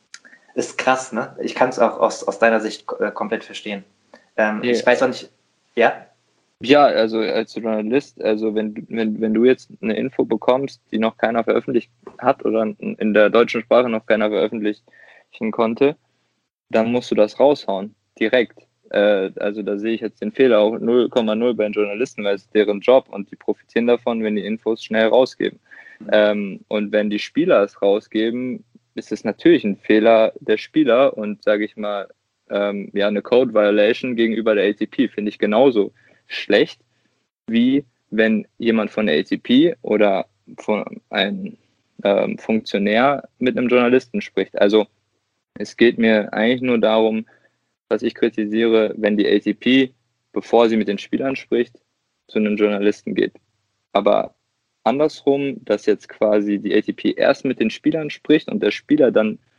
ist krass, ne? Ich kann es auch aus, aus deiner Sicht äh, komplett verstehen. Ähm, Yeah. Ich weiß auch nicht, ja? Ja, also als Journalist, also wenn, wenn, wenn du jetzt eine Info bekommst, die noch keiner veröffentlicht hat oder in der deutschen Sprache noch keiner veröffentlichen konnte, dann musst du das raushauen, direkt. Äh, also da sehe ich jetzt den Fehler auch null Komma null bei den Journalisten, weil es ist deren Job und die profitieren davon, wenn die Infos schnell rausgeben. Ähm, und wenn die Spieler es rausgeben, ist es natürlich ein Fehler der Spieler und, sage ich mal, ähm, ja, eine Code Violation gegenüber der A T P finde ich genauso schlecht, wie wenn jemand von der A T P oder von einem ähm, Funktionär mit einem Journalisten spricht. Also es geht mir eigentlich nur darum, was ich kritisiere, wenn die A T P, bevor sie mit den Spielern spricht, zu einem Journalisten geht. Aber andersrum, dass jetzt quasi die A T P erst mit den Spielern spricht und der Spieler dann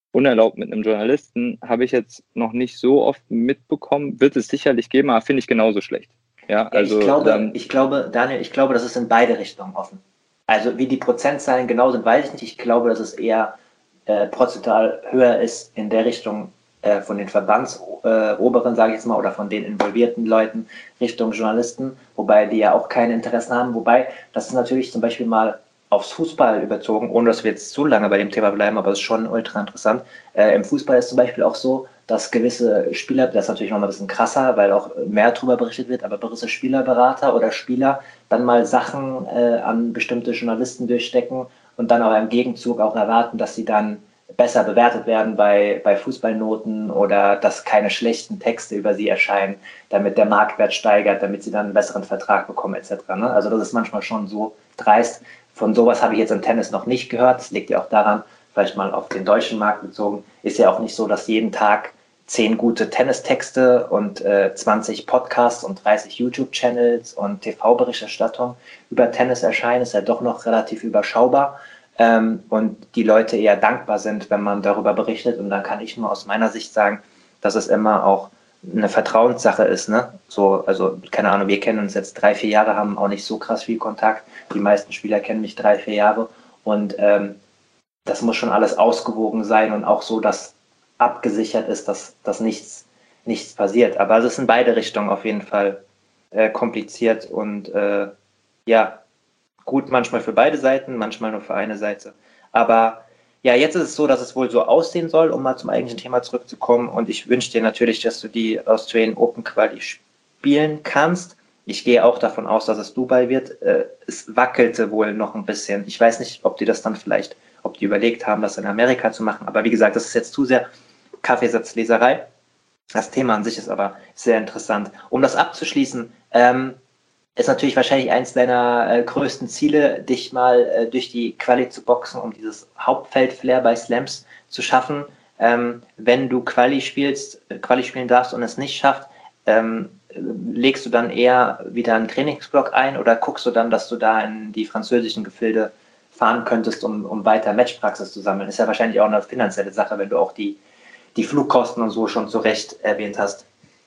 unerlaubt mit einem Journalisten, habe ich jetzt noch nicht so oft mitbekommen. Wird es sicherlich geben, aber finde ich genauso schlecht. Ja, also ich, glaube, dann, ich glaube, Daniel, ich glaube, das ist in beide Richtungen offen. Also wie die Prozentzahlen genau sind, weiß ich nicht. Ich glaube, dass es eher äh, prozentual höher ist in der Richtung äh, von den Verbandsoberen, äh, sage ich jetzt mal, oder von den involvierten Leuten Richtung Journalisten, wobei die ja auch keine Interessen haben. Wobei, das ist natürlich zum Beispiel mal aufs Fußball überzogen, ohne dass wir jetzt zu lange bei dem Thema bleiben, aber es ist schon ultra interessant. Äh, Im Fußball ist zum Beispiel auch so, dass gewisse Spieler, das ist natürlich noch mal ein bisschen krasser, weil auch mehr darüber berichtet wird, aber gewisse Spielerberater oder Spieler dann mal Sachen äh, an bestimmte Journalisten durchstecken und dann aber im Gegenzug auch erwarten, dass sie dann besser bewertet werden bei, bei Fußballnoten oder dass keine schlechten Texte über sie erscheinen, damit der Marktwert steigert, damit sie dann einen besseren Vertrag bekommen et cetera. Ne? Also das ist manchmal schon so dreist. Von sowas habe ich jetzt im Tennis noch nicht gehört. Das liegt ja auch daran, vielleicht mal auf den deutschen Markt bezogen, ist ja auch nicht so, dass jeden Tag zehn gute Tennistexte und äh, zwanzig Podcasts und dreißig YouTube-Channels und T V-Berichterstattung über Tennis erscheinen. Ist ja doch noch relativ überschaubar. Ähm, und die Leute eher dankbar sind, wenn man darüber berichtet. Und dann kann ich nur aus meiner Sicht sagen, dass es immer auch eine Vertrauenssache ist. Ne? So, also keine Ahnung, wir kennen uns jetzt drei, vier Jahre, haben auch nicht so krass viel Kontakt. Die meisten Spieler kennen mich drei, vier Jahre. Und ähm, das muss schon alles ausgewogen sein und auch so, dass abgesichert ist, dass, dass nichts, nichts passiert. Aber es ist in beide Richtungen auf jeden Fall äh, kompliziert und äh, ja, gut manchmal für beide Seiten, manchmal nur für eine Seite. Aber ja, jetzt ist es so, dass es wohl so aussehen soll, um mal zum eigentlichen Thema zurückzukommen. Und ich wünsche dir natürlich, dass du die Australian Open Quali spielen kannst. Ich gehe auch davon aus, dass es Dubai wird. Äh, es wackelte wohl noch ein bisschen. Ich weiß nicht, ob die das dann vielleicht, ob die überlegt haben, das in Amerika zu machen. Aber wie gesagt, das ist jetzt zu sehr Kaffeesatzleserei. Das Thema an sich ist aber sehr interessant. Um das abzuschließen, ähm, ist natürlich wahrscheinlich eins deiner äh, größten Ziele, dich mal äh, durch die Quali zu boxen, um dieses Hauptfeld-Flair bei Slams zu schaffen. Ähm, wenn du Quali spielst, äh, Quali spielen darfst und es nicht schafft, ähm, legst du dann eher wieder einen Trainingsblock ein oder guckst du dann, dass du da in die französischen Gefilde fahren könntest, um, um weiter Matchpraxis zu sammeln? Ist ja wahrscheinlich auch eine finanzielle Sache, wenn du auch die, die Flugkosten und so schon zu Recht erwähnt hast.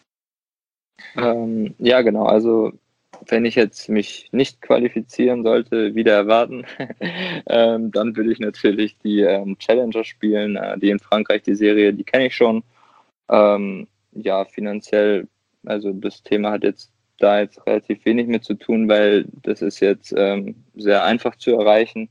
Ähm, ja, genau. Also wenn ich jetzt mich nicht qualifizieren sollte, wieder erwarten, ähm, dann würde ich natürlich die ähm, Challenger spielen, äh, die in Frankreich, die Serie, die kenne ich schon. Ähm, ja, finanziell, also das Thema hat jetzt da jetzt relativ wenig mit zu tun, weil das ist jetzt ähm, sehr einfach zu erreichen.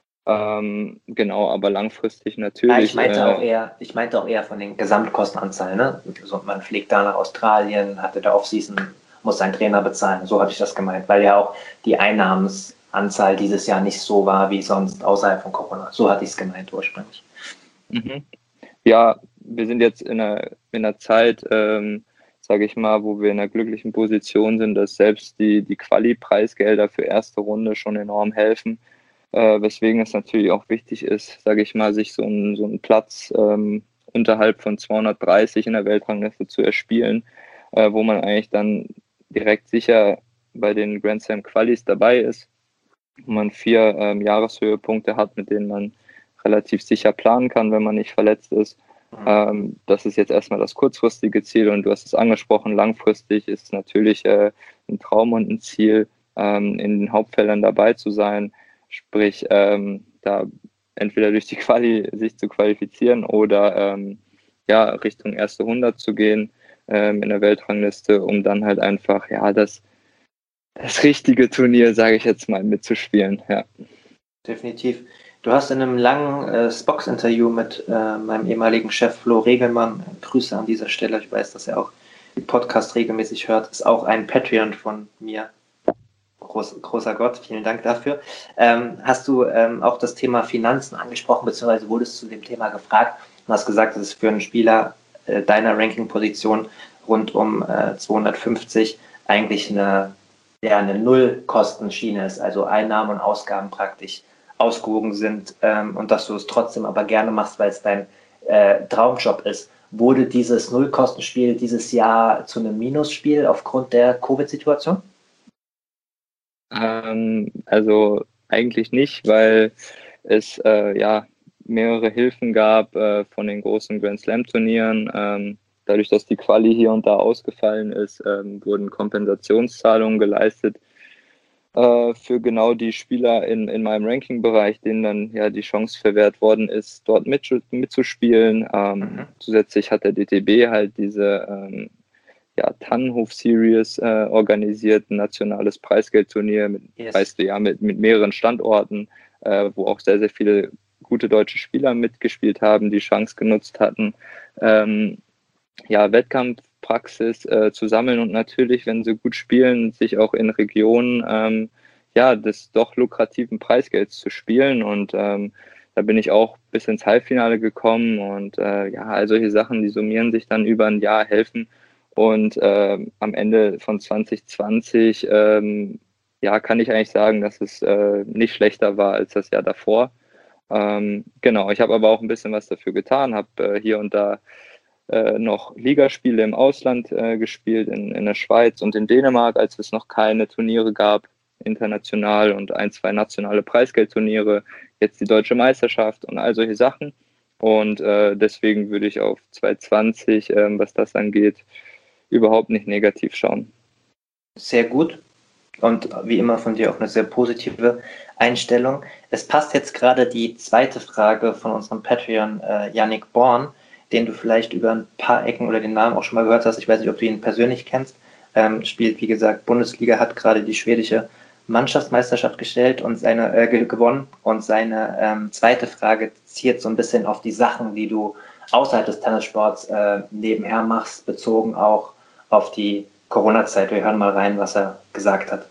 Ähm, genau, aber langfristig natürlich. Ja, ich meinte äh, auch eher, ich meinte auch eher von den Gesamtkostenanzahlen, ne? Also man fliegt da nach Australien, hatte da Offseason, muss seinen Trainer bezahlen. So hatte ich das gemeint, weil ja auch die Einnahmensanzahl dieses Jahr nicht so war wie sonst außerhalb von Corona. So hatte ich es gemeint ursprünglich. Mhm. Ja, wir sind jetzt in einer, in einer Zeit, ähm, sage ich mal, wo wir in einer glücklichen Position sind, dass selbst die, die Quali-Preisgelder für erste Runde schon enorm helfen. Äh, weswegen es natürlich auch wichtig ist, sage ich mal, sich so einen, so einen Platz ähm, unterhalb von zweihundertdreißig in der Weltrangliste zu erspielen, äh, wo man eigentlich dann direkt sicher bei den Grand Slam Qualis dabei ist, wo man vier ähm, Jahreshöhepunkte hat, mit denen man relativ sicher planen kann, wenn man nicht verletzt ist. Ähm, das ist jetzt erstmal das kurzfristige Ziel und du hast es angesprochen, langfristig ist natürlich äh, ein Traum und ein Ziel, ähm, in den Hauptfeldern dabei zu sein, sprich ähm, da entweder durch die Quali sich zu qualifizieren oder ähm, ja Richtung erste hundert zu gehen ähm, in der Weltrangliste, um dann halt einfach ja das das richtige Turnier, sage ich jetzt mal, mitzuspielen. Ja. Definitiv. Du hast in einem langen äh, Spox-Interview mit äh, meinem ehemaligen Chef Flo Regelmann, Grüße an dieser Stelle, ich weiß, dass er auch den Podcast regelmäßig hört, ist auch ein Patreon von mir. Groß, großer Gott, vielen Dank dafür. Ähm, hast du ähm, auch das Thema Finanzen angesprochen, beziehungsweise wurdest zu dem Thema gefragt und hast gesagt, dass es für einen Spieler äh, deiner Ranking-Position rund um äh, zweihundertfünfzig eigentlich eine, ja, eine Nullkostenschiene ist, also Einnahmen und Ausgaben praktisch ausgewogen sind ähm, und dass du es trotzdem aber gerne machst, weil es dein äh, Traumjob ist. Wurde dieses Nullkostenspiel dieses Jahr zu einem Minusspiel aufgrund der Covid-Situation? Ähm, also eigentlich nicht, weil es äh, ja mehrere Hilfen gab äh, von den großen Grand Slam Turnieren. Ähm, dadurch, dass die Quali hier und da ausgefallen ist, ähm, wurden Kompensationszahlungen geleistet äh, für genau die Spieler in, in meinem Ranking-Bereich, denen dann ja die Chance verwehrt worden ist, dort mit, mitzuspielen. Ähm, mhm. Zusätzlich hat der D T B halt diese ähm, ja, Tannenhof-Series äh, organisiert, ein nationales Preisgeldturnier mit, yes. weißt du, ja, mit, mit mehreren Standorten, äh, wo auch sehr, sehr viele gute deutsche Spieler mitgespielt haben, die Chance genutzt hatten, ähm, ja, Wettkampfpraxis äh, zu sammeln und natürlich, wenn sie gut spielen, sich auch in Regionen ähm, ja, des doch lukrativen Preisgelds zu spielen. Und ähm, da bin ich auch bis ins Halbfinale gekommen und äh, ja, all solche Sachen, die summieren sich dann über ein Jahr, helfen. Und äh, am Ende von zwanzig zwanzig ähm, ja, kann ich eigentlich sagen, dass es äh, nicht schlechter war als das Jahr davor. Ähm, genau, ich habe aber auch ein bisschen was dafür getan, habe äh, hier und da äh, noch Ligaspiele im Ausland äh, gespielt, in, in der Schweiz und in Dänemark, als es noch keine Turniere gab, international, und ein, zwei nationale Preisgeldturniere, jetzt die Deutsche Meisterschaft und all solche Sachen. Und äh, deswegen würde ich auf zwanzig zwanzig, äh, was das angeht, überhaupt nicht negativ schauen. Sehr gut und wie immer von dir auch eine sehr positive Einstellung. Es passt jetzt gerade die zweite Frage von unserem Patreon, äh, Yannick Born, den du vielleicht über ein paar Ecken oder den Namen auch schon mal gehört hast. Ich weiß nicht, ob du ihn persönlich kennst. Ähm, spielt, wie gesagt, Bundesliga, hat gerade die schwedische Mannschaftsmeisterschaft gestellt und seine äh, gewonnen. Und seine ähm, zweite Frage zielt so ein bisschen auf die Sachen, die du außerhalb des Tennissports äh, nebenher machst, bezogen auch auf die Corona-Zeit. Wir hören mal rein, was er gesagt hat.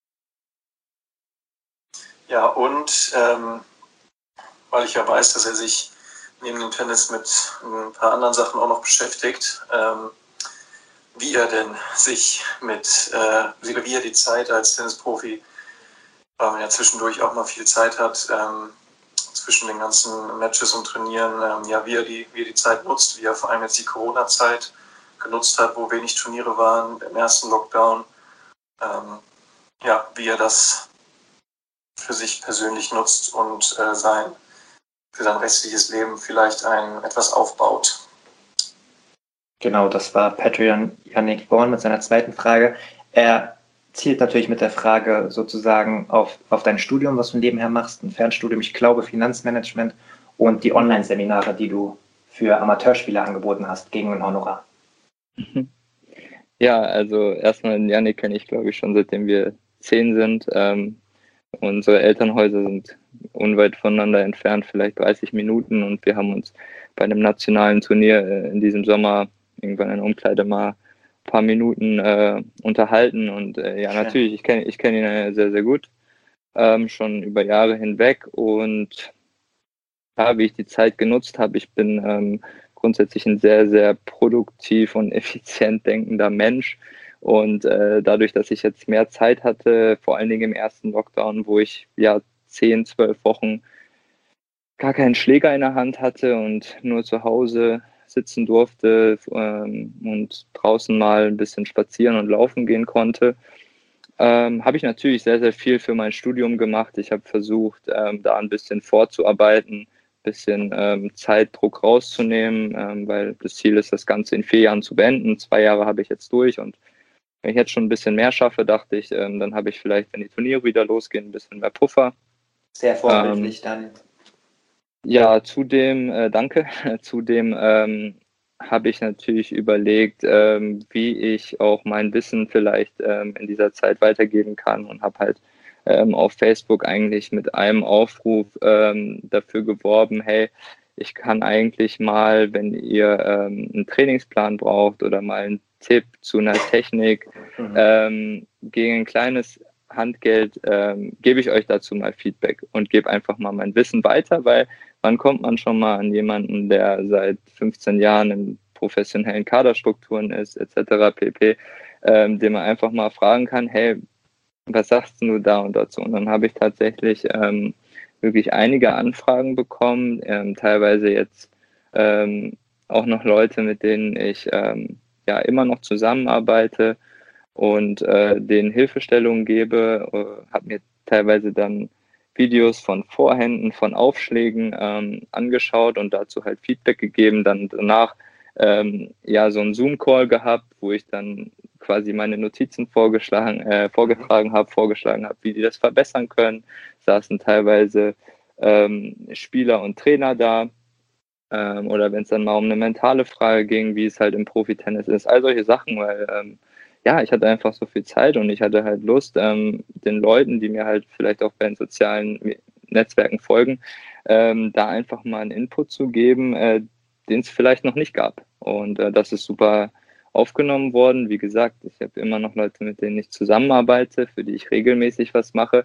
Ja, und ähm, weil ich ja weiß, dass er sich neben dem Tennis mit ein paar anderen Sachen auch noch beschäftigt, ähm, wie er denn sich mit, äh, wie er die Zeit als Tennisprofi, weil man ja zwischendurch auch mal viel Zeit hat, ähm, zwischen den ganzen Matches und Turnieren, ähm, ja, wie er, die, wie er die Zeit nutzt, wie er vor allem jetzt die Corona-Zeit genutzt hat, wo wenig Turniere waren im ersten Lockdown, ähm, ja, wie er das für sich persönlich nutzt und äh, sein, für sein restliches Leben vielleicht ein etwas aufbaut. Genau, das war Patreon Yannick Born mit seiner zweiten Frage. Er zielt natürlich mit der Frage sozusagen auf, auf dein Studium, was du nebenher machst, ein Fernstudium, ich glaube Finanzmanagement, und die Online-Seminare, die du für Amateurspieler angeboten hast, gegen ein Honorar. Ja, also erstmal den Yannick kenne ich, glaube ich, schon seitdem wir zehn sind. Ähm, unsere Elternhäuser sind unweit voneinander entfernt, vielleicht dreißig Minuten, und wir haben uns bei einem nationalen Turnier äh, in diesem Sommer irgendwann in der Umkleide mal ein paar Minuten äh, unterhalten. Und äh, ja, Schön. Natürlich, ich kenne ich kenn ihn äh, sehr, sehr gut, ähm, schon über Jahre hinweg. Und ja, wie ich die Zeit genutzt habe, ich bin ähm, grundsätzlich ein sehr, sehr produktiv und effizient denkender Mensch. Und äh, dadurch, dass ich jetzt mehr Zeit hatte, vor allen Dingen im ersten Lockdown, wo ich ja zehn, zwölf Wochen gar keinen Schläger in der Hand hatte und nur zu Hause sitzen durfte ähm, und draußen mal ein bisschen spazieren und laufen gehen konnte, ähm, habe ich natürlich sehr, sehr viel für mein Studium gemacht. Ich habe versucht, ähm, da ein bisschen vorzuarbeiten, ein bisschen ähm, Zeitdruck rauszunehmen, ähm, weil das Ziel ist, das Ganze in vier Jahren zu beenden. Zwei Jahre habe ich jetzt durch, und wenn ich jetzt schon ein bisschen mehr schaffe, dachte ich, ähm, dann habe ich vielleicht, wenn die Turniere wieder losgehen, ein bisschen mehr Puffer. Sehr vorbildlich, ähm, dann. Ja, zudem, äh, danke, zudem ähm, habe ich natürlich überlegt, ähm, wie ich auch mein Wissen vielleicht ähm, in dieser Zeit weitergeben kann, und habe halt ähm, auf Facebook eigentlich mit einem Aufruf ähm, dafür geworben, hey, ich kann eigentlich mal, wenn ihr ähm, einen Trainingsplan braucht oder mal einen Tipp zu einer Technik, mhm. ähm, gegen ein kleines Handgeld ähm, gebe ich euch dazu mal Feedback und gebe einfach mal mein Wissen weiter, weil wann kommt man schon mal an jemanden, der seit fünfzehn Jahren in professionellen Kaderstrukturen ist, et cetera pp., ähm, den man einfach mal fragen kann, hey, was sagst du da und dazu? Und dann habe ich tatsächlich ähm, wirklich einige Anfragen bekommen, ähm, teilweise jetzt ähm, auch noch Leute, mit denen ich ähm, ja immer noch zusammenarbeite und äh, denen Hilfestellungen gebe, äh, habe mir teilweise dann Videos von Vorhänden, von Aufschlägen ähm, angeschaut und dazu halt Feedback gegeben. Dann danach ähm, ja so einen Zoom-Call gehabt, wo ich dann quasi meine Notizen vorgeschlagen, äh, vorgetragen habe, vorgeschlagen habe, wie die das verbessern können. Saßen teilweise ähm, Spieler und Trainer da. Ähm, oder wenn es dann mal um eine mentale Frage ging, wie es halt im Profitennis ist. All solche Sachen, weil ähm, ja, ich hatte einfach so viel Zeit und ich hatte halt Lust, ähm, den Leuten, die mir halt vielleicht auch bei den sozialen Netzwerken folgen, ähm, da einfach mal einen Input zu geben, äh, den es vielleicht noch nicht gab. Und äh, das ist super aufgenommen worden. Wie gesagt, ich habe immer noch Leute, mit denen ich zusammenarbeite, für die ich regelmäßig was mache.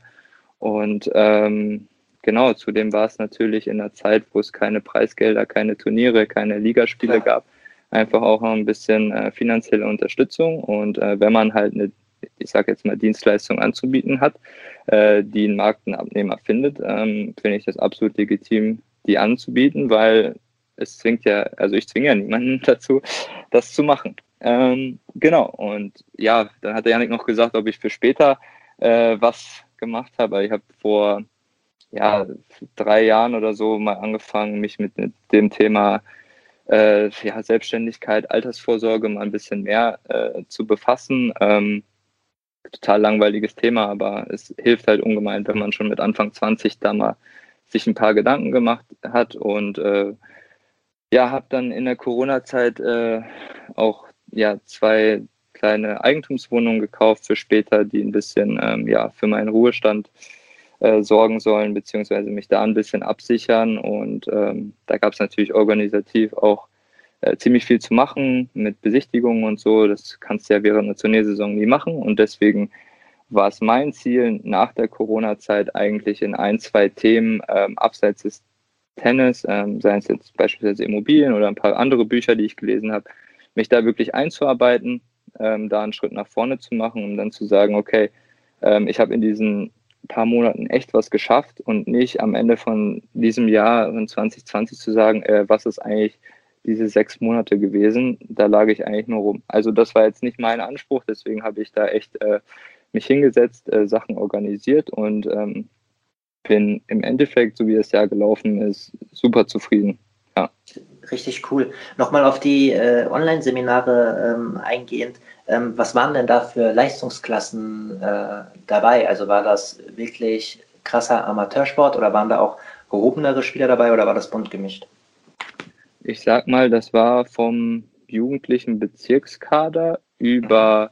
Und ähm, genau, zudem war es natürlich in einer Zeit, wo es keine Preisgelder, keine Turniere, keine Ligaspiele Klar. gab, einfach auch noch ein bisschen äh, finanzielle Unterstützung. Und äh, wenn man halt eine, ich sage jetzt mal, Dienstleistung anzubieten hat, äh, die einen Markt, einen Abnehmer findet, ähm, finde ich das absolut legitim, die anzubieten, weil es zwingt ja, also ich zwinge ja niemanden dazu, das zu machen. Ähm, genau, und ja, dann hat der Jannik noch gesagt, ob ich für später äh, was gemacht habe. Ich habe vor ja, drei Jahren oder so mal angefangen, mich mit, mit dem Thema äh, ja, Selbstständigkeit, Altersvorsorge mal ein bisschen mehr äh, zu befassen. Ähm, total langweiliges Thema, aber es hilft halt ungemein, wenn man schon mit Anfang zwanzig da mal sich ein paar Gedanken gemacht hat und äh, ja, habe dann in der Corona-Zeit äh, auch ja, zwei kleine Eigentumswohnungen gekauft für später, die ein bisschen ähm, ja, für meinen Ruhestand äh, sorgen sollen, beziehungsweise mich da ein bisschen absichern. Und ähm, da gab es natürlich organisativ auch äh, ziemlich viel zu machen mit Besichtigungen und so. Das kannst du ja während der Turniersaison nie machen. Und deswegen war es mein Ziel, nach der Corona-Zeit eigentlich in ein, zwei Themen ähm, abseits des Tennis, ähm, seien es jetzt beispielsweise Immobilien oder ein paar andere Bücher, die ich gelesen habe, mich da wirklich einzuarbeiten, ähm, da einen Schritt nach vorne zu machen, um dann zu sagen, okay, ähm, ich habe in diesen paar Monaten echt was geschafft und nicht am Ende von diesem Jahr in zwanzig zwanzig zu sagen, äh, was ist eigentlich diese sechs Monate gewesen, da lag ich eigentlich nur rum. Also das war jetzt nicht mein Anspruch, deswegen habe ich da echt äh, mich hingesetzt, äh, Sachen organisiert und ähm, bin im Endeffekt, so wie das Jahr gelaufen ist, super zufrieden. Ja. Richtig cool. Nochmal auf die äh, Online-Seminare ähm, eingehend. Ähm, was waren denn da für Leistungsklassen äh, dabei? Also war das wirklich krasser Amateursport oder waren da auch gehobenere Spieler dabei oder war das bunt gemischt? Ich sag mal, das war vom jugendlichen Bezirkskader über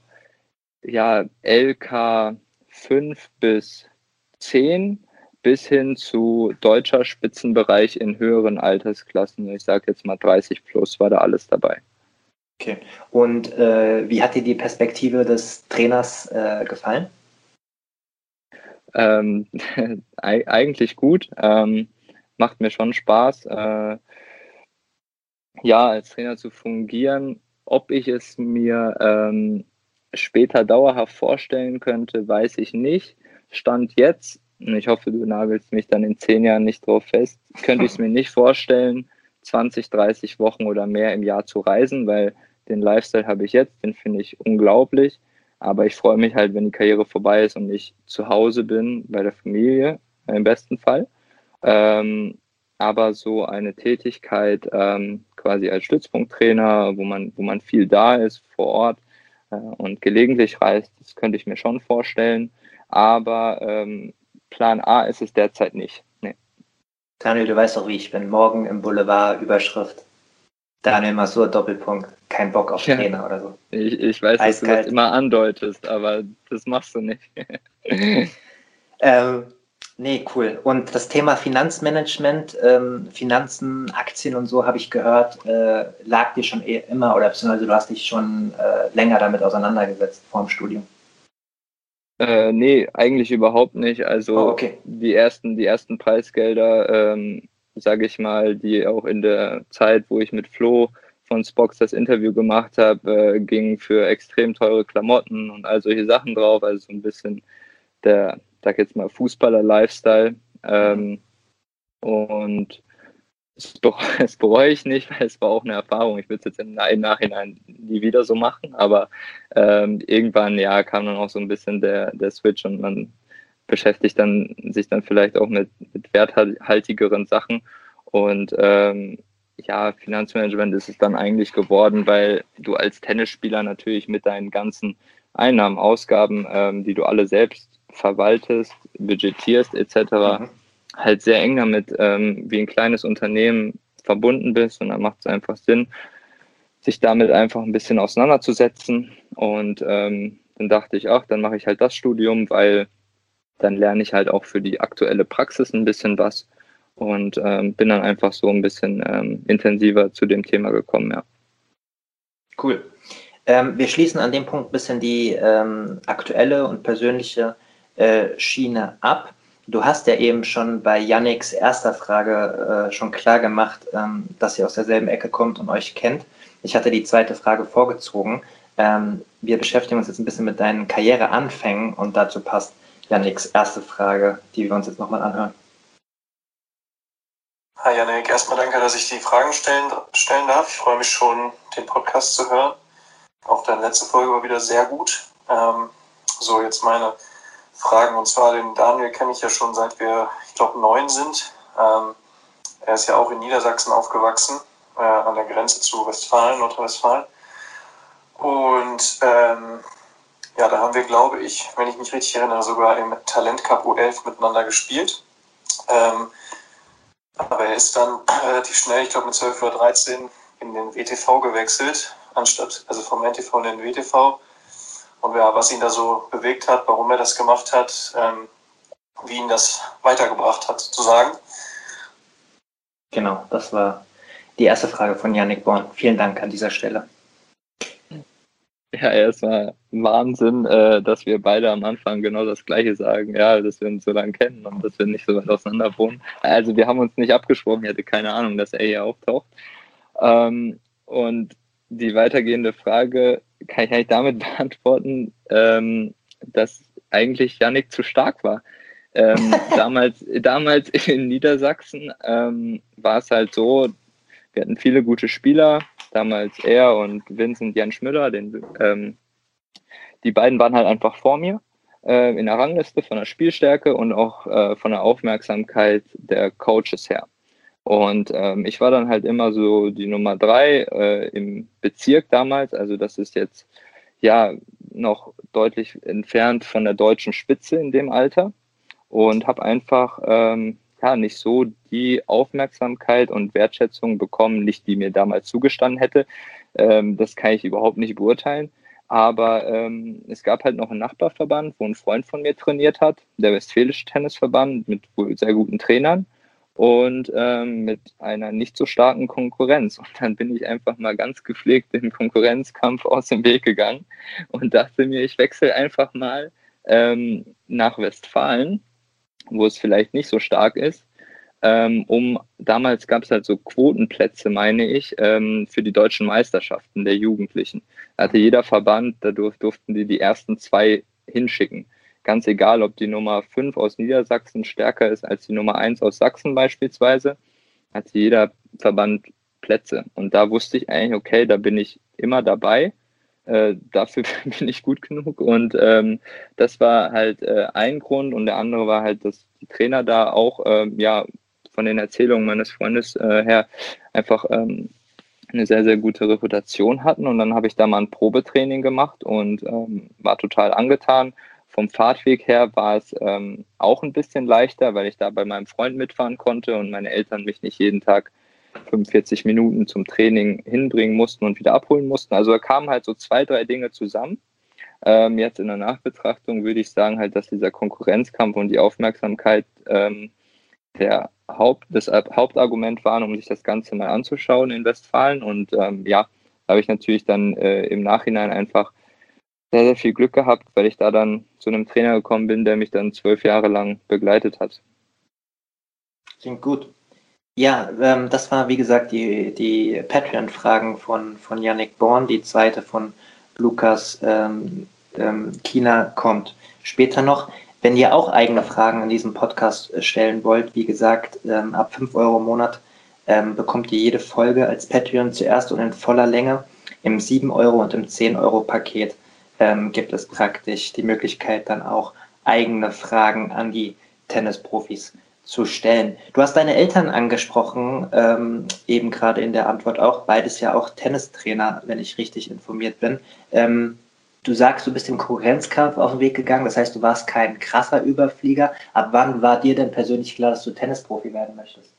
ja, L K fünf bis zehn bis hin zu deutscher Spitzenbereich in höheren Altersklassen. Ich sage jetzt mal dreißig plus, war da alles dabei. Okay. Und äh, wie hat dir die Perspektive des Trainers äh, gefallen? Ähm, eigentlich gut. Ähm, macht mir schon Spaß, äh, ja, als Trainer zu fungieren. Ob ich es mir ähm, später dauerhaft vorstellen könnte, weiß ich nicht. Stand jetzt, und ich hoffe, du nagelst mich dann in zehn Jahren nicht drauf fest, könnte ich es mir nicht vorstellen, zwanzig, dreißig Wochen oder mehr im Jahr zu reisen, weil den Lifestyle habe ich jetzt, den finde ich unglaublich. Aber ich freue mich halt, wenn die Karriere vorbei ist und ich zu Hause bin, bei der Familie, im besten Fall. Ähm, aber so eine Tätigkeit ähm, quasi als Stützpunkttrainer, wo man, wo man viel da ist vor Ort äh, und gelegentlich reist, das könnte ich mir schon vorstellen. Aber ähm, Plan A ist es derzeit nicht. Nee. Daniel, du weißt doch, wie ich bin. Morgen im Boulevard Überschrift. Daniel Masur, Doppelpunkt. Kein Bock auf Trainer ja, oder so. Ich, ich weiß, Eiskalt. Dass du das immer andeutest, aber das machst du nicht. ähm, nee, cool. Und das Thema Finanzmanagement, ähm, Finanzen, Aktien und so, habe ich gehört, äh, lag dir schon eh immer oder beziehungsweise du hast dich schon äh, länger damit auseinandergesetzt vor dem Studium. Äh, nee, eigentlich überhaupt nicht. Also oh, okay. die ersten, die ersten Preisgelder, ähm, sage ich mal, die auch in der Zeit, wo ich mit Flo von Spox das Interview gemacht habe, äh, gingen für extrem teure Klamotten und all solche Sachen drauf. Also so ein bisschen der, sag jetzt mal, Fußballer-Lifestyle. Ähm, und das bereue, das bereue ich nicht, weil es war auch eine Erfahrung. Ich würde es jetzt im Nachhinein nie wieder so machen, aber ähm, irgendwann ja kam dann auch so ein bisschen der, der Switch und man beschäftigt dann sich dann vielleicht auch mit, mit werthaltigeren Sachen. Und ähm, ja, Finanzmanagement ist es dann eigentlich geworden, weil du als Tennisspieler natürlich mit deinen ganzen Einnahmen, Ausgaben, ähm, die du alle selbst verwaltest, budgetierst et cetera, mhm. halt sehr eng damit ähm, wie ein kleines Unternehmen verbunden bist. Und dann macht es einfach Sinn, sich damit einfach ein bisschen auseinanderzusetzen. Und ähm, dann dachte ich, ach, dann mache ich halt das Studium, weil dann lerne ich halt auch für die aktuelle Praxis ein bisschen was. Und ähm, bin dann einfach so ein bisschen ähm, intensiver zu dem Thema gekommen, ja. Cool. Ähm, wir schließen an dem Punkt ein bisschen die ähm, aktuelle und persönliche äh, Schiene ab. Du hast ja eben schon bei Yannicks erster Frage äh, schon klar gemacht, ähm, dass ihr aus derselben Ecke kommt und euch kennt. Ich hatte die zweite Frage vorgezogen. Ähm, wir beschäftigen uns jetzt ein bisschen mit deinen Karriereanfängen und dazu passt Yannicks erste Frage, die wir uns jetzt nochmal anhören. Hi Yannick, erstmal danke, dass ich die Fragen stellen, stellen darf. Ich freue mich schon, den Podcast zu hören. Auch deine letzte Folge war wieder sehr gut. Ähm, so, jetzt meine Fragen. Und zwar, den Daniel kenne ich ja schon seit wir, ich glaube, neun sind. Ähm, er ist ja auch in Niedersachsen aufgewachsen, äh, an der Grenze zu Westfalen, Nordrhein-Westfalen. Und ähm, ja, da haben wir, glaube ich, wenn ich mich richtig erinnere, sogar im Talent Cup U elf miteinander gespielt. Ähm, Aber er ist dann relativ schnell, ich glaube mit zwölf oder dreizehn, in den W T V gewechselt, anstatt, also vom N T V in den W T V. Und ja, was ihn da so bewegt hat, warum er das gemacht hat, ähm, wie ihn das weitergebracht hat, sozusagen. Genau, das war die erste Frage von Yannick Born. Vielen Dank an dieser Stelle. Ja, erstmal Wahnsinn, äh, dass wir beide am Anfang genau das Gleiche sagen, ja, dass wir uns so lange kennen und dass wir nicht so weit auseinander wohnen. Also wir haben uns nicht abgesprochen, ich hatte keine Ahnung, dass er hier auftaucht. Ähm, und die weitergehende Frage kann ich eigentlich damit beantworten, ähm, dass eigentlich Yannick zu stark war. Ähm, damals, damals in Niedersachsen ähm, war es halt so, wir hatten viele gute Spieler, damals er und Vincent Jan Schmüller, den, ähm, die beiden waren halt einfach vor mir äh, in der Rangliste von der Spielstärke und auch äh, von der Aufmerksamkeit der Coaches her. Und ähm, ich war dann halt immer so die Nummer drei äh, im Bezirk damals, also das ist jetzt ja noch deutlich entfernt von der deutschen Spitze in dem Alter und habe einfach ähm, ja nicht so die Aufmerksamkeit und Wertschätzung bekommen, nicht die mir damals zugestanden hätte. Ähm, das kann ich überhaupt nicht beurteilen. Aber ähm, es gab halt noch einen Nachbarverband, wo ein Freund von mir trainiert hat, der Westfälische Tennisverband mit wohl sehr guten Trainern und ähm, mit einer nicht so starken Konkurrenz. Und dann bin ich einfach mal ganz gepflegt im Konkurrenzkampf aus dem Weg gegangen und dachte mir, ich wechsle einfach mal ähm, nach Westfalen, wo es vielleicht nicht so stark ist, ähm, um, damals gab es halt so Quotenplätze, meine ich, ähm, für die deutschen Meisterschaften der Jugendlichen. Da hatte jeder Verband, da durf, durften die die ersten zwei hinschicken. Ganz egal, ob die Nummer fünf aus Niedersachsen stärker ist als die Nummer eins aus Sachsen beispielsweise, hatte jeder Verband Plätze. Und da wusste ich eigentlich, okay, da bin ich immer dabei. Äh, dafür bin ich gut genug und ähm, das war halt äh, ein Grund und der andere war halt, dass die Trainer da auch ähm, ja von den Erzählungen meines Freundes äh, her einfach ähm, eine sehr, sehr gute Reputation hatten und dann habe ich da mal ein Probetraining gemacht und ähm, war total angetan. Vom Fahrtweg her war es ähm, auch ein bisschen leichter, weil ich da bei meinem Freund mitfahren konnte und meine Eltern mich nicht jeden Tag fünfundvierzig Minuten zum Training hinbringen mussten und wieder abholen mussten. Also da kamen halt so zwei, drei Dinge zusammen. Ähm, jetzt in der Nachbetrachtung würde ich sagen halt, dass dieser Konkurrenzkampf und die Aufmerksamkeit ähm, der Haupt, das Hauptargument waren, um sich das Ganze mal anzuschauen in Westfalen. Und ähm, ja, da habe ich natürlich dann äh, im Nachhinein einfach sehr, sehr viel Glück gehabt, weil ich da dann zu einem Trainer gekommen bin, der mich dann zwölf Jahre lang begleitet hat. Klingt gut. Ja, ähm, das war wie gesagt die, die Patreon-Fragen von, von Yannick Born. Die zweite von Lukas ähm, ähm, Kiener kommt später noch. Wenn ihr auch eigene Fragen in diesem Podcast stellen wollt, wie gesagt, ähm, ab fünf Euro im Monat ähm, bekommt ihr jede Folge als Patreon zuerst und in voller Länge. Im sieben Euro und im zehn Euro Paket ähm, gibt es praktisch die Möglichkeit, dann auch eigene Fragen an die Tennisprofis zu stellen. Du hast deine Eltern angesprochen, ähm, eben gerade in der Antwort auch, beides ja auch Tennistrainer, wenn ich richtig informiert bin. Ähm, du sagst, du bist im Konkurrenzkampf auf den Weg gegangen, das heißt, du warst kein krasser Überflieger. Ab wann war dir denn persönlich klar, dass du Tennisprofi werden möchtest?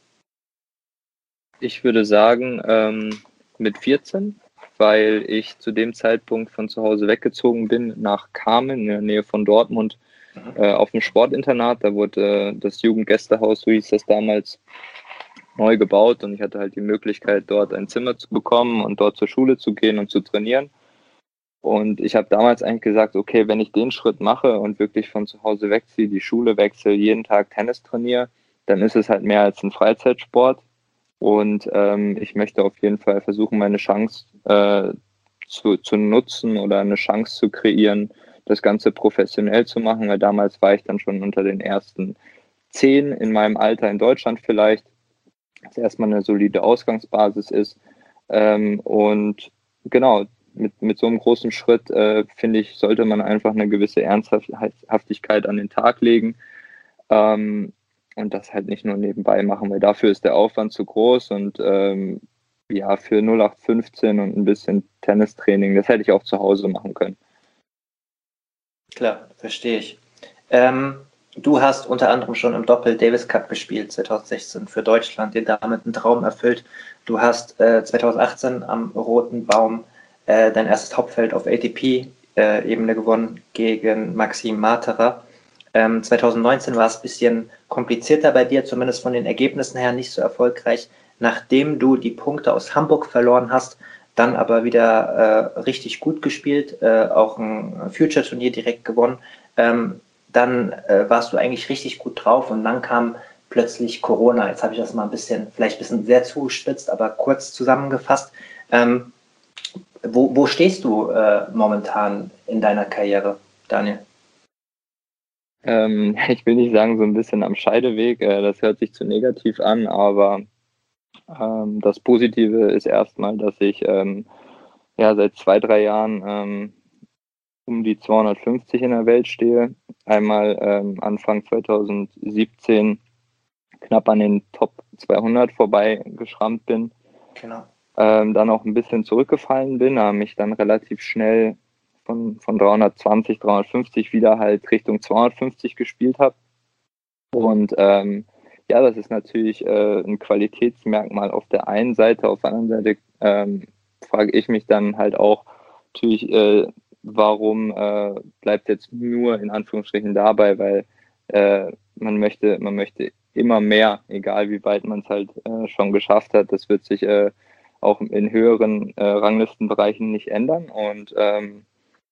Ich würde sagen, ähm, mit vierzehn, weil ich zu dem Zeitpunkt von zu Hause weggezogen bin nach Kamen in der Nähe von Dortmund mhm. äh, auf dem Sportinternat. Da wurde äh, das Jugendgästehaus, so hieß das damals, neu gebaut und ich hatte halt die Möglichkeit, dort ein Zimmer zu bekommen und dort zur Schule zu gehen und zu trainieren. Und ich habe damals eigentlich gesagt, okay, wenn ich den Schritt mache und wirklich von zu Hause wegziehe, die Schule wechsle, jeden Tag Tennis trainiere, dann ist es halt mehr als ein Freizeitsport. Und ähm, ich möchte auf jeden Fall versuchen, meine Chance äh, zu, zu nutzen oder eine Chance zu kreieren, das Ganze professionell zu machen. Weil damals war ich dann schon unter den ersten zehn in meinem Alter in Deutschland vielleicht, was erstmal eine solide Ausgangsbasis ist. Ähm, und genau, mit, mit so einem großen Schritt, äh, finde ich, sollte man einfach eine gewisse Ernsthaftigkeit an den Tag legen. Ähm, und das halt nicht nur nebenbei machen, weil dafür ist der Aufwand zu groß und ähm, ja, für null acht fünfzehn und ein bisschen Tennistraining, das hätte ich auch zu Hause machen können. Klar, verstehe ich. Ähm, du hast unter anderem schon im Doppel Davis Cup gespielt, zwanzig sechzehn für Deutschland, dir damit einen Traum erfüllt. Du hast äh, zwanzig achtzehn am Roten Baum äh, dein erstes Hauptfeld auf A T P-Ebene äh, gewonnen gegen Maxim Materer. Ähm, zwanzig neunzehn war es ein bisschen komplizierter bei dir, zumindest von den Ergebnissen her nicht so erfolgreich, nachdem du die Punkte aus Hamburg verloren hast, dann aber wieder äh, richtig gut gespielt, äh, auch ein Future-Turnier direkt gewonnen. Ähm, dann äh, warst du eigentlich richtig gut drauf und dann kam plötzlich Corona. Jetzt habe ich das mal ein bisschen, vielleicht ein bisschen sehr zugespitzt, aber kurz zusammengefasst. Ähm, wo, wo stehst du äh, momentan in deiner Karriere, Daniel? Ähm, ich will nicht sagen, so ein bisschen am Scheideweg, äh, das hört sich zu negativ an, aber ähm, das Positive ist erstmal, dass ich ähm, ja seit zwei, drei Jahren ähm, um die zweihundertfünfzig in der Welt stehe. Einmal ähm, Anfang zwanzig siebzehn knapp an den Top zweihundert vorbeigeschrammt bin. Genau. Ähm, dann auch ein bisschen zurückgefallen bin, aber mich dann relativ schnell von, von dreihundertzwanzig, dreihundertfünfzig wieder halt Richtung zweihundertfünfzig gespielt habe. Und ähm, ja, das ist natürlich äh, ein Qualitätsmerkmal auf der einen Seite. Auf der anderen Seite ähm, frage ich mich dann halt auch natürlich, äh, warum äh, bleibt jetzt nur in Anführungsstrichen dabei, weil äh, man möchte, man möchte immer mehr, egal wie weit man es halt äh, schon geschafft hat. Das wird sich äh, auch in höheren äh, Ranglistenbereichen nicht ändern. Und ähm,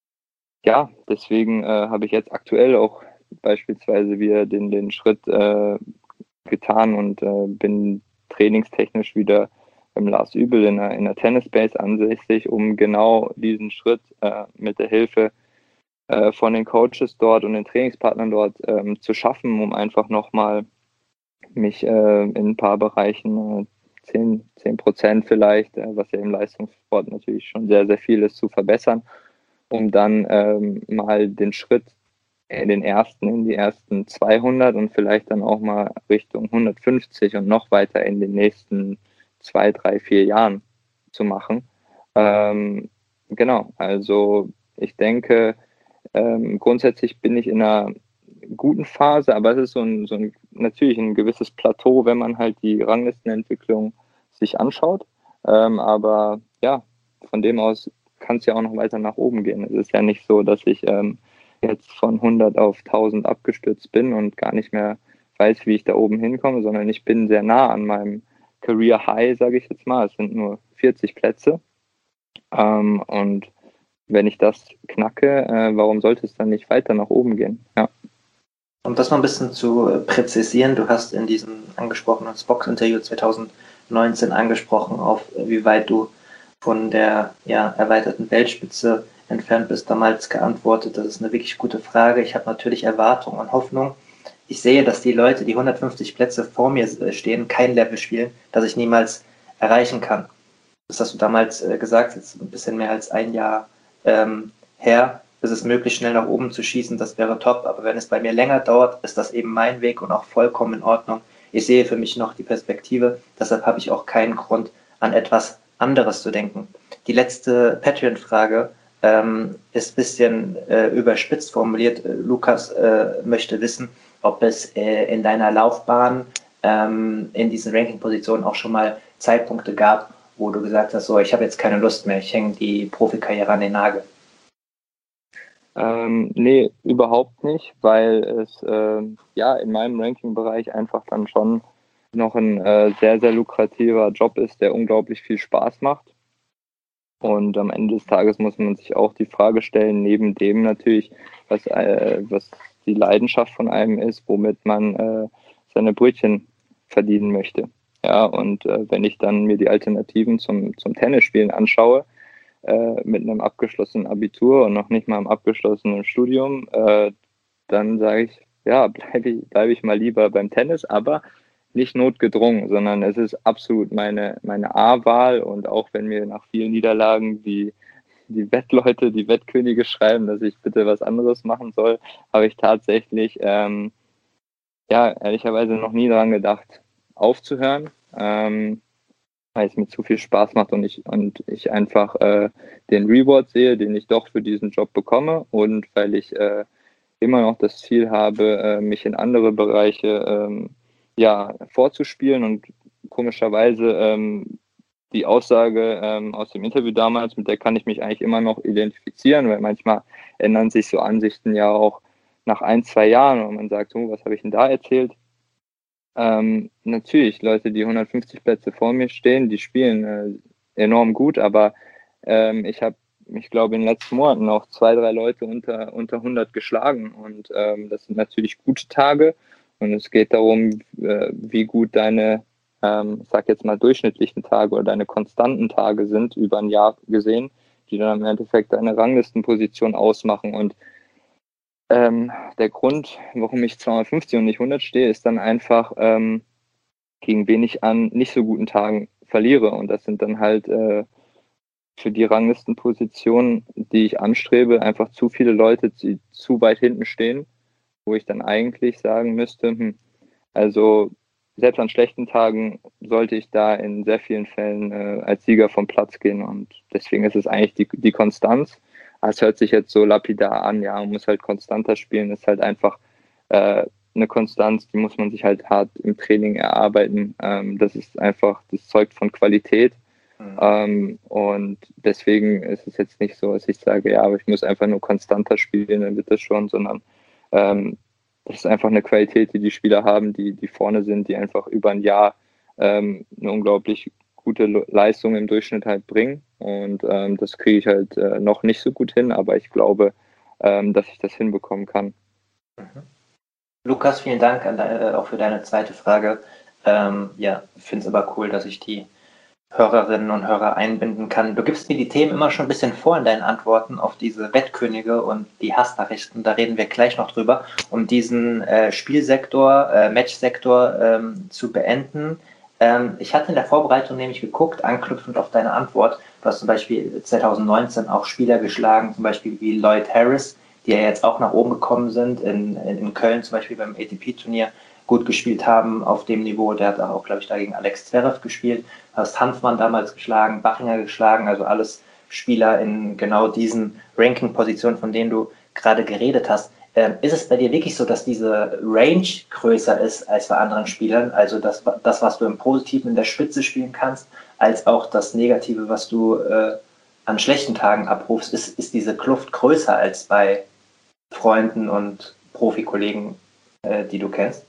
ja, deswegen äh, habe ich jetzt aktuell auch beispielsweise wieder den, den Schritt äh, getan und äh, bin trainingstechnisch wieder beim Lars Übel in der, in der Tennisbase ansässig, um genau diesen Schritt äh, mit der Hilfe äh, von den Coaches dort und den Trainingspartnern dort ähm, zu schaffen, um einfach nochmal mich äh, in ein paar Bereichen, äh, zehn Prozent vielleicht, äh, was ja im Leistungssport natürlich schon sehr, sehr viel ist, zu verbessern, um dann ähm, mal den Schritt in den ersten, in die ersten zweihundert und vielleicht dann auch mal Richtung hundertfünfzig und noch weiter in den nächsten zwei, drei, vier Jahren zu machen. Ähm, genau, also ich denke, ähm, grundsätzlich bin ich in einer guten Phase, aber es ist so ein, so ein natürlich ein gewisses Plateau, wenn man halt die Ranglistenentwicklung sich anschaut. Ähm, aber ja, von dem aus kann es ja auch noch weiter nach oben gehen. Es ist ja nicht so, dass ich ähm, jetzt von hundert auf tausend abgestürzt bin und gar nicht mehr weiß, wie ich da oben hinkomme, sondern ich bin sehr nah an meinem Career High, sage ich jetzt mal. Es sind nur vierzig Plätze. Ähm, und wenn ich das knacke, äh, warum sollte es dann nicht weiter nach oben gehen? Ja. Um das mal ein bisschen zu präzisieren, du hast in diesem angesprochenen Box-Interview zwanzig neunzehn angesprochen, auf wie weit du von der ja, erweiterten Weltspitze entfernt bist, damals geantwortet. Das ist eine wirklich gute Frage. Ich habe natürlich Erwartungen und Hoffnung. Ich sehe, dass die Leute, die hundertfünfzig Plätze vor mir stehen, kein Level spielen, das ich niemals erreichen kann. Das hast du damals äh, gesagt, jetzt ein bisschen mehr als ein Jahr ähm, her. ist es möglich, schnell nach oben zu schießen, das wäre top. Aber wenn es bei mir länger dauert, ist das eben mein Weg und auch vollkommen in Ordnung. Ich sehe für mich noch die Perspektive, deshalb habe ich auch keinen Grund, an etwas anderes zu denken. Die letzte Patreon-Frage ähm, ist ein bisschen äh, überspitzt formuliert. Lukas äh, möchte wissen, ob es äh, in deiner Laufbahn ähm, in diesen Ranking-Positionen auch schon mal Zeitpunkte gab, wo du gesagt hast, so, ich habe jetzt keine Lust mehr, ich hänge die Profikarriere an den Nagel. Ähm, nee, überhaupt nicht, weil es äh, ja in meinem Ranking-Bereich einfach dann schon noch ein äh, sehr, sehr lukrativer Job ist, der unglaublich viel Spaß macht. Und am Ende des Tages muss man sich auch die Frage stellen, neben dem natürlich, was, äh, was die Leidenschaft von einem ist, womit man äh, seine Brötchen verdienen möchte. Ja, und äh, wenn ich dann mir die Alternativen zum, zum Tennisspielen anschaue, äh, mit einem abgeschlossenen Abitur und noch nicht mal einem abgeschlossenen Studium, äh, dann sage ich, ja, bleibe ich, bleib ich mal lieber beim Tennis, aber nicht notgedrungen, sondern es ist absolut meine, meine A-Wahl. Und auch wenn mir nach vielen Niederlagen die, die Wettleute, die Wettkönige schreiben, dass ich bitte was anderes machen soll, habe ich tatsächlich, ähm, ja, ehrlicherweise noch nie daran gedacht, aufzuhören, ähm, weil es mir zu viel Spaß macht und ich, und ich einfach äh, den Reward sehe, den ich doch für diesen Job bekomme, und weil ich äh, immer noch das Ziel habe, äh, mich in andere Bereiche ähm, ja, vorzuspielen. Und komischerweise ähm, die Aussage ähm, aus dem Interview damals, mit der kann ich mich eigentlich immer noch identifizieren, weil manchmal ändern sich so Ansichten ja auch nach ein, zwei Jahren, und man sagt, oh, was habe ich denn da erzählt? Ähm, natürlich, Leute, die hundertfünfzig Plätze vor mir stehen, die spielen äh, enorm gut, aber ähm, ich habe, ich glaube, in den letzten Monaten auch zwei, drei Leute unter, unter hundert geschlagen, und ähm, das sind natürlich gute Tage, und es geht darum, äh, wie gut deine, ähm, ich sag jetzt mal, durchschnittlichen Tage oder deine konstanten Tage sind über ein Jahr gesehen, die dann im Endeffekt deine Ranglistenposition ausmachen. Und ähm, der Grund, warum ich zweihundertfünfzig und nicht hundert stehe, ist dann einfach, ähm, gegen wen ich an nicht so guten Tagen verliere. Und das sind dann halt äh, für die Ranglistenpositionen, die ich anstrebe, einfach zu viele Leute, die zu weit hinten stehen, wo ich dann eigentlich sagen müsste, hm, also selbst an schlechten Tagen sollte ich da in sehr vielen Fällen äh, als Sieger vom Platz gehen. Und deswegen ist es eigentlich die, die Konstanz. Es hört sich jetzt so lapidar an, ja, man muss halt konstanter spielen, ist halt einfach äh, eine Konstanz, die muss man sich halt hart im Training erarbeiten. Ähm, das ist einfach, das zeugt von Qualität. Mhm. Ähm, und deswegen ist es jetzt nicht so, dass ich sage, ja, aber ich muss einfach nur konstanter spielen, dann wird das schon, sondern ähm, das ist einfach eine Qualität, die die Spieler haben, die, die vorne sind, die einfach über ein Jahr ähm, eine unglaublich gute Leistung im Durchschnitt halt bringen. Und ähm, das kriege ich halt äh, noch nicht so gut hin, aber ich glaube, ähm, dass ich das hinbekommen kann. Mhm. Lukas, vielen Dank an de- auch für deine zweite Frage. Ähm, ja, ich finde es aber cool, dass ich die Hörerinnen und Hörer einbinden kann. Du gibst mir die Themen immer schon ein bisschen vor in deinen Antworten auf diese Wettkönige und die Hassnachrichten. Da reden wir gleich noch drüber. Um diesen äh, Spielsektor, äh, Matchsektor ähm, zu beenden. Ähm, ich hatte in der Vorbereitung nämlich geguckt, anknüpfend auf deine Antwort. Du hast zum Beispiel zwanzig neunzehn auch Spieler geschlagen, zum Beispiel wie Lloyd Harris, die ja jetzt auch nach oben gekommen sind, in, in Köln zum Beispiel beim A T P-Turnier gut gespielt haben auf dem Niveau. Der hat auch, glaube ich, da gegen Alex Zverev gespielt. Du hast Hanfmann damals geschlagen, Bachinger geschlagen, also alles Spieler in genau diesen Ranking-Positionen, von denen du gerade geredet hast. Ähm, ist es bei dir wirklich so, dass diese Range größer ist als bei anderen Spielern? Also das, das was du im Positiven in der Spitze spielen kannst, als auch das Negative, was du äh, an schlechten Tagen abrufst, ist, ist diese Kluft größer als bei Freunden und Profikollegen, äh, die du kennst?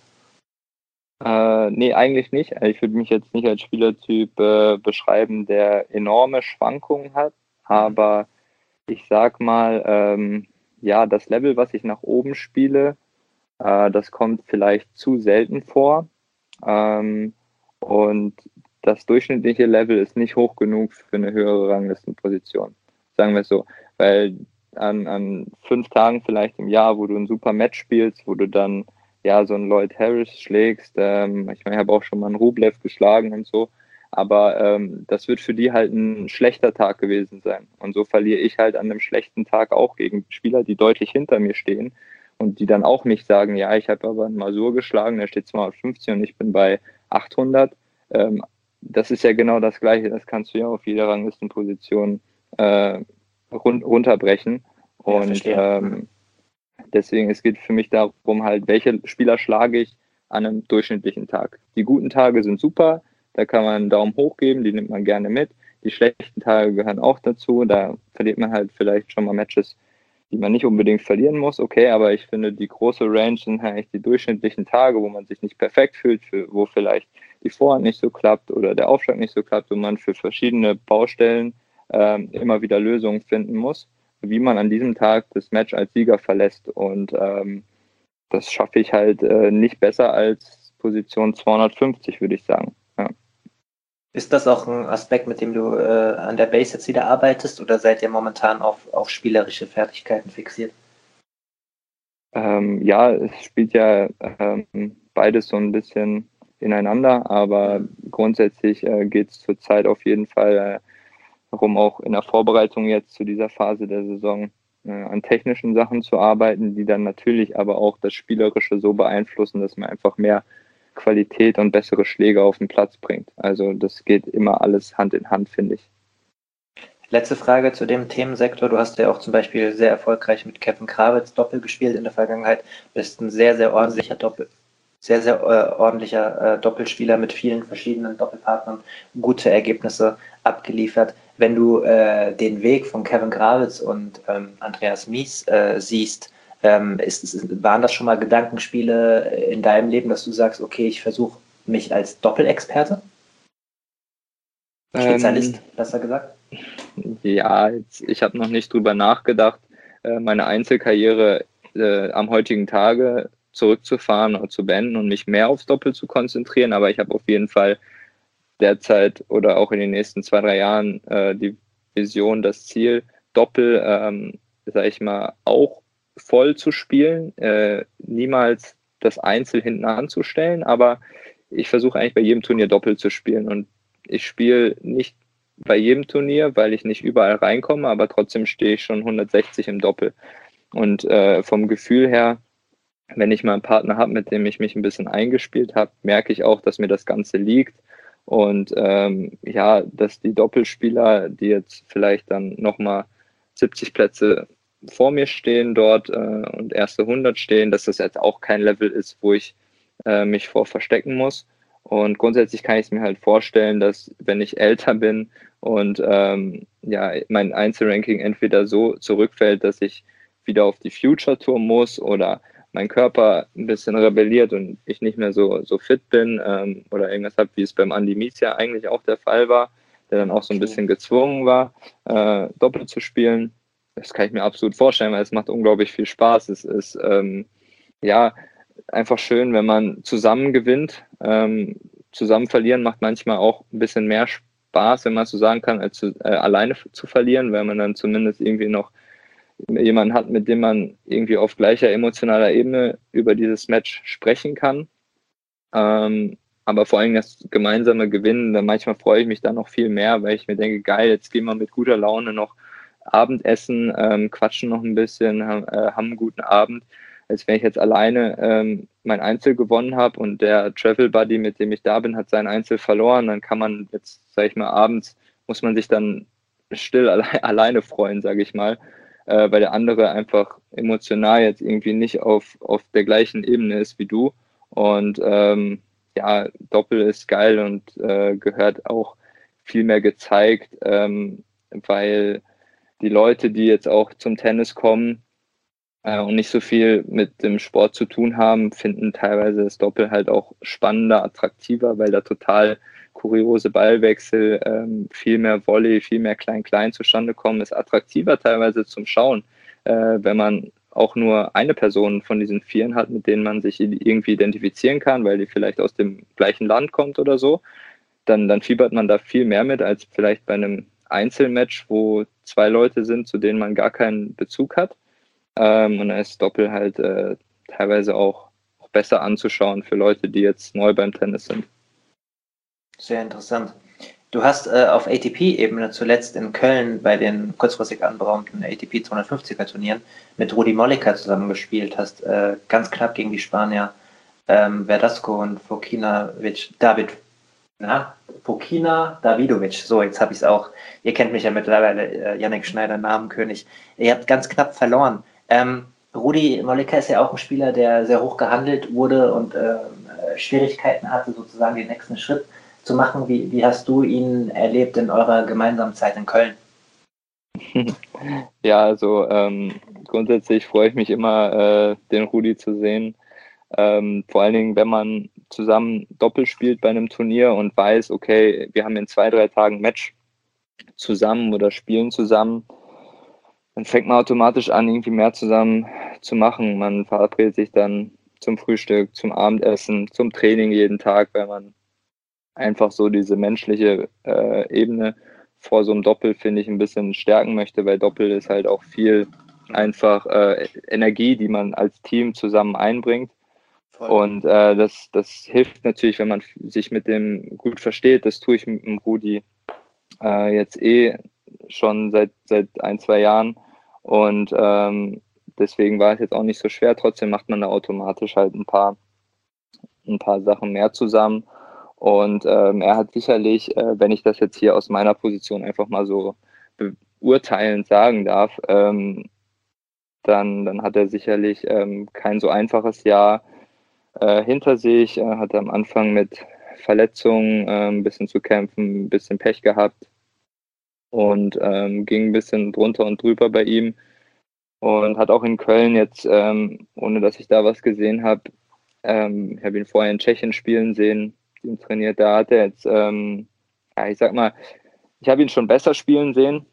Äh, nee, eigentlich nicht. Ich würde mich jetzt nicht als Spielertyp äh, beschreiben, der enorme Schwankungen hat, aber ich sag mal, ähm, ja, das Level, was ich nach oben spiele, äh, das kommt vielleicht zu selten vor. Ähm, und das durchschnittliche Level ist nicht hoch genug für eine höhere Ranglistenposition. Sagen wir es so. Weil an, an fünf Tagen vielleicht im Jahr, wo du ein super Match spielst, wo du dann ja so einen Lloyd Harris schlägst, ähm, ich meine, ich habe auch schon mal einen Rublev geschlagen und so, Aber ähm, das wird für die halt ein schlechter Tag gewesen sein. Und so verliere ich halt an einem schlechten Tag auch gegen Spieler, die deutlich hinter mir stehen und die dann auch nicht sagen, ja, ich habe aber einen Masur geschlagen, der steht zweihundertfünfzig und ich bin bei achthundert. Ähm, das ist ja genau das Gleiche. Das kannst du ja auf jeder Ranglistenposition äh, run runterbrechen. Und ja, ähm, deswegen, es geht für mich darum, halt, welche Spieler schlage ich an einem durchschnittlichen Tag. Die guten Tage sind super, da kann man einen Daumen hoch geben, die nimmt man gerne mit. Die schlechten Tage gehören auch dazu, da verliert man halt vielleicht schon mal Matches, die man nicht unbedingt verlieren muss, okay, aber ich finde, die große Range sind halt die durchschnittlichen Tage, wo man sich nicht perfekt fühlt, für, wo vielleicht die Vorhand nicht so klappt oder der Aufschlag nicht so klappt, wo man für verschiedene Baustellen ähm, immer wieder Lösungen finden muss, wie man an diesem Tag das Match als Sieger verlässt. Und ähm, das schaffe ich halt äh, nicht besser als Position zweihundertfünfzig, würde ich sagen. Ja. Ist das auch ein Aspekt, mit dem du äh, an der Base jetzt wieder arbeitest, oder seid ihr momentan auf, auf spielerische Fertigkeiten fixiert? Ähm, ja, es spielt ja ähm, beides so ein bisschen ineinander, aber grundsätzlich äh, geht es zurzeit auf jeden Fall äh, darum, auch in der Vorbereitung jetzt zu dieser Phase der Saison äh, an technischen Sachen zu arbeiten, die dann natürlich aber auch das Spielerische so beeinflussen, dass man einfach mehr Qualität und bessere Schläge auf den Platz bringt. Also das geht immer alles Hand in Hand, finde ich. Letzte Frage zu dem Themensektor. Du hast ja auch zum Beispiel sehr erfolgreich mit Kevin Krawitz Doppel gespielt in der Vergangenheit. Bist ein sehr, sehr ordentlicher Doppel, sehr, sehr äh, ordentlicher äh, Doppelspieler mit vielen verschiedenen Doppelpartnern, gute Ergebnisse abgeliefert. Wenn du äh, den Weg von Kevin Krawitz und ähm, Andreas Mies äh, siehst, ähm, ist, ist, waren das schon mal Gedankenspiele in deinem Leben, dass du sagst, okay, ich versuche mich als Doppelexperte? Spezialist, ähm, besser gesagt? Ja, jetzt, ich habe noch nicht drüber nachgedacht, äh, meine Einzelkarriere äh, am heutigen Tage zurückzufahren oder zu beenden und mich mehr aufs Doppel zu konzentrieren. Aber ich habe auf jeden Fall derzeit oder auch in den nächsten zwei, drei Jahren äh, die Vision, das Ziel, Doppel, ähm, sage ich mal, auch voll zu spielen, äh, niemals das Einzel hinten anzustellen, aber ich versuche eigentlich bei jedem Turnier Doppel zu spielen und ich spiele nicht bei jedem Turnier, weil ich nicht überall reinkomme, aber trotzdem stehe ich schon hundertsechzig im Doppel. Und äh, vom Gefühl her, wenn ich mal einen Partner habe, mit dem ich mich ein bisschen eingespielt habe, merke ich auch, dass mir das Ganze liegt. Und ähm, ja, dass die Doppelspieler, die jetzt vielleicht dann nochmal siebzig Plätze vor mir stehen dort äh, und erste hundert stehen, dass das jetzt auch kein Level ist, wo ich äh, mich vor verstecken muss. Und grundsätzlich kann ich es mir halt vorstellen, dass wenn ich älter bin und ähm, ja, mein Einzelranking entweder so zurückfällt, dass ich wieder auf die Future Tour muss oder mein Körper ein bisschen rebelliert und ich nicht mehr so, so fit bin ähm, oder irgendwas habe, wie es beim Andy Mies ja eigentlich auch der Fall war, der dann auch so ein bisschen gezwungen war, äh, Doppel zu spielen. Das kann ich mir absolut vorstellen, weil es macht unglaublich viel Spaß. Es ist ähm, ja einfach schön, wenn man zusammen gewinnt. Ähm, zusammen verlieren macht manchmal auch ein bisschen mehr Spaß, wenn man so sagen kann, als zu, äh, alleine zu verlieren, weil man dann zumindest irgendwie noch jemanden hat, mit dem man irgendwie auf gleicher emotionaler Ebene über dieses Match sprechen kann. Ähm, aber vor allem das gemeinsame Gewinnen, dann manchmal freue ich mich da noch viel mehr, weil ich mir denke, geil, jetzt gehen wir mit guter Laune noch Abendessen, ähm, quatschen noch ein bisschen, haben, äh, haben einen guten Abend, als wenn ich jetzt alleine ähm, mein Einzel gewonnen habe und der Travel Buddy, mit dem ich da bin, hat sein Einzel verloren, dann kann man jetzt, sag ich mal, abends muss man sich dann still alle alleine freuen, sage ich mal, äh, weil der andere einfach emotional jetzt irgendwie nicht auf, auf der gleichen Ebene ist wie du. Und ähm, ja, Doppel ist geil und äh, gehört auch viel mehr gezeigt, ähm, weil die Leute, die jetzt auch zum Tennis kommen äh, und nicht so viel mit dem Sport zu tun haben, finden teilweise das Doppel halt auch spannender, attraktiver, weil da total kuriose Ballwechsel, ähm, viel mehr Volley, viel mehr Klein-Klein zustande kommen, ist attraktiver teilweise zum Schauen, äh, wenn man auch nur eine Person von diesen Vieren hat, mit denen man sich irgendwie identifizieren kann, weil die vielleicht aus dem gleichen Land kommt oder so, dann, dann fiebert man da viel mehr mit als vielleicht bei einem Einzelmatch, wo zwei Leute sind, zu denen man gar keinen Bezug hat. Ähm, und dann ist Doppel halt äh, teilweise auch, auch besser anzuschauen für Leute, die jetzt neu beim Tennis sind. Sehr interessant. Du hast äh, auf A T P-Ebene zuletzt in Köln bei den kurzfristig anberaumten A T P zweihundertfünfziger Turnieren mit Rudi Mollica zusammengespielt, hast äh, ganz knapp gegen die Spanier ähm, Verdasco und Fokinovic, David, na, Fokina Davidovic, so jetzt habe ich es auch, ihr kennt mich ja mittlerweile, äh, Yannick Schneider, Namenkönig, ihr habt ganz knapp verloren. Ähm, Rudi Mollica ist ja auch ein Spieler, der sehr hoch gehandelt wurde und äh, Schwierigkeiten hatte, sozusagen den nächsten Schritt zu machen. Wie, wie hast du ihn erlebt in eurer gemeinsamen Zeit in Köln? Ja, also ähm, grundsätzlich freue ich mich immer, äh, den Rudi zu sehen. Ähm, vor allen Dingen, wenn man zusammen Doppel spielt bei einem Turnier und weiß, okay, wir haben in zwei, drei Tagen ein Match zusammen oder spielen zusammen, dann fängt man automatisch an, irgendwie mehr zusammen zu machen. Man verabredet sich dann zum Frühstück, zum Abendessen, zum Training jeden Tag, weil man einfach so diese menschliche äh, Ebene vor so einem Doppel, finde ich, ein bisschen stärken möchte, weil Doppel ist halt auch viel einfach äh, Energie, die man als Team zusammen einbringt. Voll. Und äh, das, das hilft natürlich, wenn man sich mit dem gut versteht. Das tue ich mit dem Rudi äh, jetzt eh schon seit, seit ein, zwei Jahren. Und ähm, deswegen war es jetzt auch nicht so schwer. Trotzdem macht man da automatisch halt ein paar, ein paar Sachen mehr zusammen. Und ähm, er hat sicherlich, äh, wenn ich das jetzt hier aus meiner Position einfach mal so beurteilend sagen darf, ähm, dann, dann hat er sicherlich ähm, kein so einfaches Jahr äh, hinter sich. Er hatte am Anfang mit Verletzungen äh, ein bisschen zu kämpfen, ein bisschen Pech gehabt und ähm, ging ein bisschen drunter und drüber bei ihm. Und hat auch in Köln jetzt, ähm, ohne dass ich da was gesehen habe, ähm, ich habe ihn vorher in Tschechien spielen sehen, ihn trainiert, da hat er jetzt, ähm, ja, ich sag mal, ich habe ihn schon besser spielen sehen.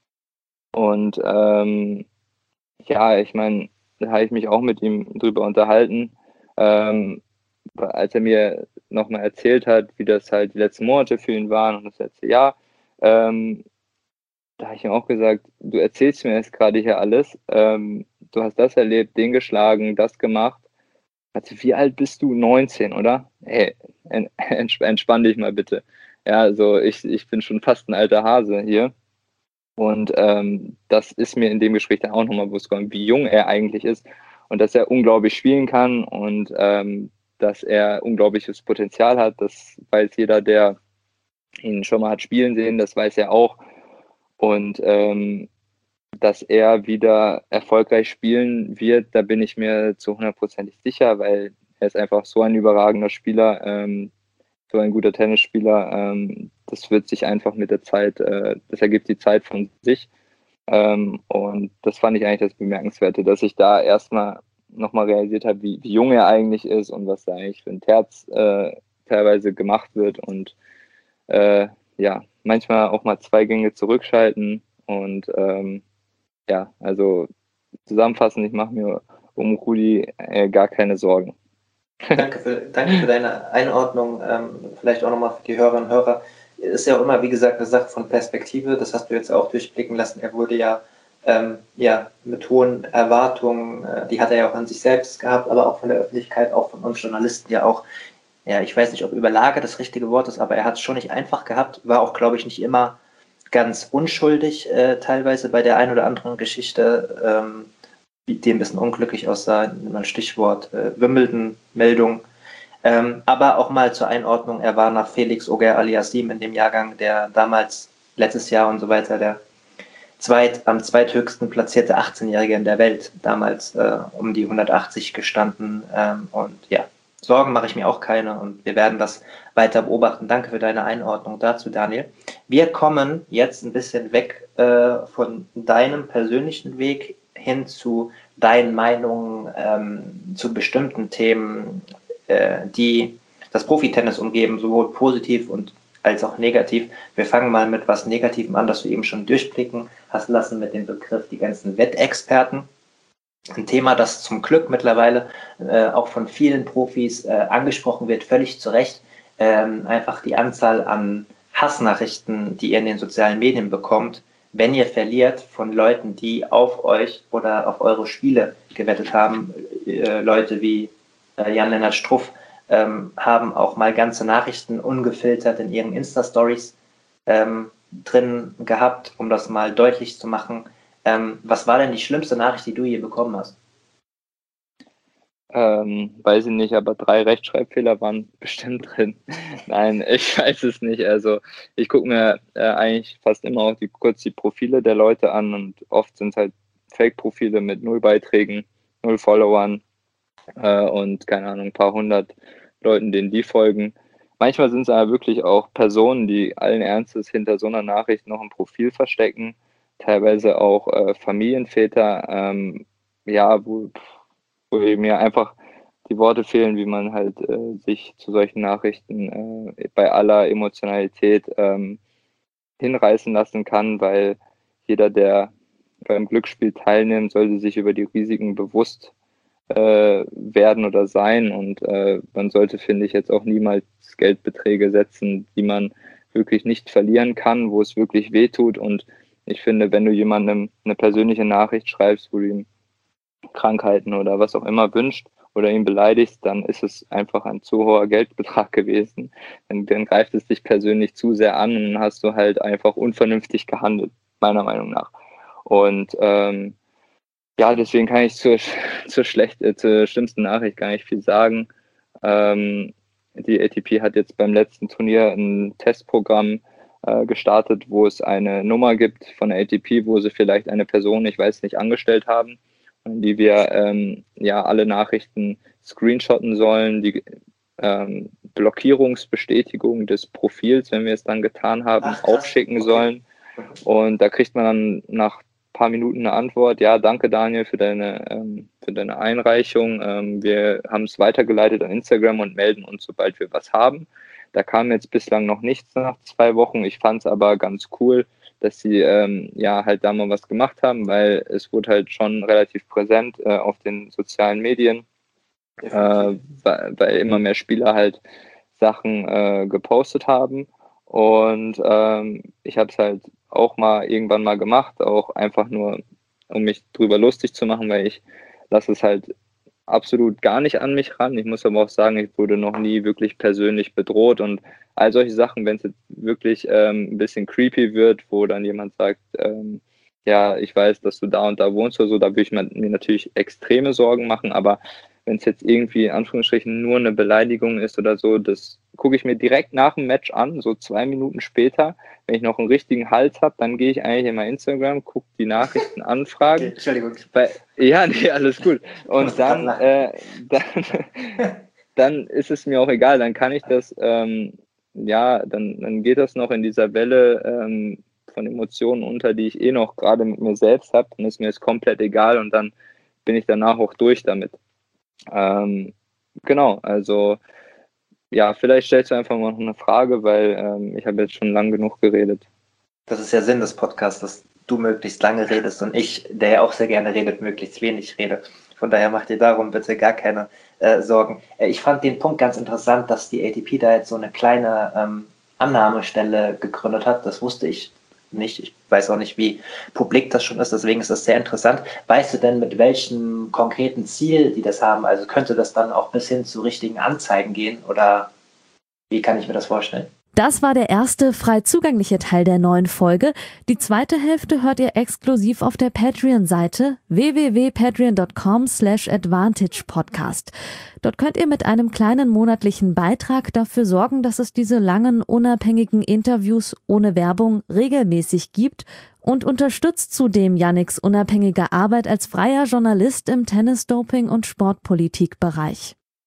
Und ähm, ja, ich meine, da habe ich mich auch mit ihm drüber unterhalten, ähm, als er mir nochmal erzählt hat, wie das halt die letzten Monate für ihn waren und das letzte Jahr. Ähm, da habe ich ihm auch gesagt, du erzählst mir jetzt gerade hier alles, ähm, du hast das erlebt, den geschlagen, das gemacht. Also wie alt bist du? neunzehn, oder? Hey, entspann dich mal bitte. Ja, also ich, ich bin schon fast ein alter Hase hier. Und ähm, das ist mir in dem Gespräch dann auch nochmal bewusst geworden, wie jung er eigentlich ist und dass er unglaublich spielen kann und ähm, dass er unglaubliches Potenzial hat. Das weiß jeder, der ihn schon mal hat spielen sehen, das weiß er auch. Und ähm, dass er wieder erfolgreich spielen wird, da bin ich mir zu hundertprozentig sicher, weil er ist einfach so ein überragender Spieler, ähm, so ein guter Tennisspieler. Ähm, das wird sich einfach mit der Zeit, äh, das ergibt die Zeit von sich. Ähm, und das fand ich eigentlich das Bemerkenswerte, dass ich da erstmal nochmal realisiert habe, wie, wie jung er eigentlich ist und was da eigentlich für ein Terz äh, teilweise gemacht wird und äh, ja, manchmal auch mal zwei Gänge zurückschalten und ähm, ja, also zusammenfassend, ich mache mir um Rudi äh, gar keine Sorgen. Danke für, danke für deine Einordnung, ähm, vielleicht auch nochmal für die Hörerinnen und Hörer. Ist ja auch immer, wie gesagt, eine Sache von Perspektive, das hast du jetzt auch durchblicken lassen. Er wurde ja, ähm, ja mit hohen Erwartungen, äh, die hat er ja auch an sich selbst gehabt, aber auch von der Öffentlichkeit, auch von uns Journalisten ja auch, ja, ich weiß nicht, ob überlagert das richtige Wort ist, aber er hat es schon nicht einfach gehabt, war auch, glaube ich, nicht immer ganz unschuldig, äh, teilweise bei der einen oder anderen Geschichte, ähm, die ein bisschen unglücklich aussah, ein Stichwort äh, Wimbledon-Meldung. Ähm, aber auch mal zur Einordnung, er war nach Felix Auger-Aliassime in dem Jahrgang, der damals, letztes Jahr und so weiter, der zweit, am zweithöchsten platzierte achtzehnjährige in der Welt, damals äh, um die hundertachtzig gestanden. Ähm, und ja, Sorgen mache ich mir auch keine und wir werden das weiter beobachten. Danke für deine Einordnung dazu, Daniel. Wir kommen jetzt ein bisschen weg äh, von deinem persönlichen Weg hin zu deinen Meinungen ähm, zu bestimmten Themen, äh, die das Profitennis umgeben, sowohl positiv und als auch negativ. Wir fangen mal mit was Negativem an, das du eben schon durchblicken hast lassen mit dem Begriff die ganzen Wettexperten. Ein Thema, das zum Glück mittlerweile äh, auch von vielen Profis äh, angesprochen wird, völlig zu Recht. Ähm, einfach die Anzahl an Hassnachrichten, die ihr in den sozialen Medien bekommt, wenn ihr verliert, von Leuten, die auf euch oder auf eure Spiele gewettet haben. Äh, Leute wie äh, Jan-Lennart Struff ähm, haben auch mal ganze Nachrichten ungefiltert in ihren Insta-Stories ähm, drin gehabt, um das mal deutlich zu machen. Ähm, was war denn die schlimmste Nachricht, die du je bekommen hast? Ähm, weiß ich nicht, aber drei Rechtschreibfehler waren bestimmt drin. Nein, ich weiß es nicht. Also ich gucke mir äh, eigentlich fast immer auch die, kurz die Profile der Leute an und oft sind es halt Fake-Profile mit null Beiträgen, null Followern äh, und keine Ahnung, ein paar hundert Leuten, denen die folgen. Manchmal sind es aber wirklich auch Personen, die allen Ernstes hinter so einer Nachricht noch ein Profil verstecken. Teilweise auch äh, Familienväter, ähm, ja, wo wo mir einfach die Worte fehlen, wie man halt äh, sich zu solchen Nachrichten äh, bei aller Emotionalität ähm, hinreißen lassen kann, weil jeder, der beim Glücksspiel teilnimmt, sollte sich über die Risiken bewusst äh, werden oder sein und äh, man sollte, finde ich, jetzt auch niemals Geldbeträge setzen, die man wirklich nicht verlieren kann, wo es wirklich wehtut, und ich finde, wenn du jemandem eine persönliche Nachricht schreibst, wo du ihm Krankheiten oder was auch immer wünscht oder ihn beleidigst, dann ist es einfach ein zu hoher Geldbetrag gewesen. Dann, dann greift es dich persönlich zu sehr an und dann hast du halt einfach unvernünftig gehandelt, meiner Meinung nach. Und ähm, ja, deswegen kann ich zur, zur, schlecht, äh, zur schlimmsten Nachricht gar nicht viel sagen. Ähm, die A T P hat jetzt beim letzten Turnier ein Testprogramm äh, gestartet, wo es eine Nummer gibt von der A T P, wo sie vielleicht eine Person, ich weiß nicht, angestellt haben, die wir ähm, ja alle Nachrichten screenshotten sollen, die ähm, Blockierungsbestätigung des Profils, wenn wir es dann getan haben, Ach, auch schicken okay. sollen. Und da kriegt man dann nach ein paar Minuten eine Antwort: Ja, danke Daniel für deine, ähm, für deine Einreichung. Ähm, wir haben es weitergeleitet an Instagram und melden uns, sobald wir was haben. Da kam jetzt bislang noch nichts nach zwei Wochen. Ich fand es aber ganz cool, dass sie ähm, ja halt da mal was gemacht haben, weil es wurde halt schon relativ präsent äh, auf den sozialen Medien, äh, weil, weil immer mehr Spieler halt Sachen äh, gepostet haben. Und ähm, ich habe es halt auch mal irgendwann mal gemacht, auch einfach nur, um mich drüber lustig zu machen, weil ich lasse es halt absolut gar nicht an mich ran. Ich muss aber auch sagen, ich wurde noch nie wirklich persönlich bedroht und all solche Sachen, wenn es jetzt wirklich ähm, ein bisschen creepy wird, wo dann jemand sagt, ähm, ja, ich weiß, dass du da und da wohnst oder so, da würde ich mir natürlich extreme Sorgen machen, aber wenn es jetzt irgendwie in Anführungsstrichen nur eine Beleidigung ist oder so, das gucke ich mir direkt nach dem Match an, so zwei Minuten später. Wenn ich noch einen richtigen Hals habe, dann gehe ich eigentlich in mein Instagram, gucke die Nachrichten, Anfragen. Okay, Entschuldigung. Weil, ja, nee, alles gut. Und dann, äh, dann, dann ist es mir auch egal, dann kann ich das, ähm, ja, dann, dann geht das noch in dieser Welle ähm, von Emotionen unter, die ich eh noch gerade mit mir selbst habe. Dann ist mir es komplett egal und dann bin ich danach auch durch damit. Ähm, genau, also ja, vielleicht stellst du einfach mal noch eine Frage, weil ähm, ich habe jetzt schon lang genug geredet. Das ist ja Sinn des Podcasts, dass du möglichst lange redest und ich, der ja auch sehr gerne redet, möglichst wenig rede. Von daher mach dir darum bitte gar keine äh, Sorgen. Äh, ich fand den Punkt ganz interessant, dass die A T P da jetzt so eine kleine ähm, Annahmestelle gegründet hat. Das wusste ich nicht. Ich weiß auch nicht, wie publik das schon ist, deswegen ist das sehr interessant. Weißt du denn, mit welchem konkreten Ziel die das haben? Also könnte das dann auch bis hin zu richtigen Anzeigen gehen oder wie kann ich mir das vorstellen? Das war der erste frei zugängliche Teil der neuen Folge. Die zweite Hälfte hört ihr exklusiv auf der Patreon-Seite w w w punkt patreon punkt com slash advantage podcast. Dort könnt ihr mit einem kleinen monatlichen Beitrag dafür sorgen, dass es diese langen, unabhängigen Interviews ohne Werbung regelmäßig gibt und unterstützt zudem Yannicks unabhängige Arbeit als freier Journalist im Tennis-Doping- und Sportpolitik-Bereich.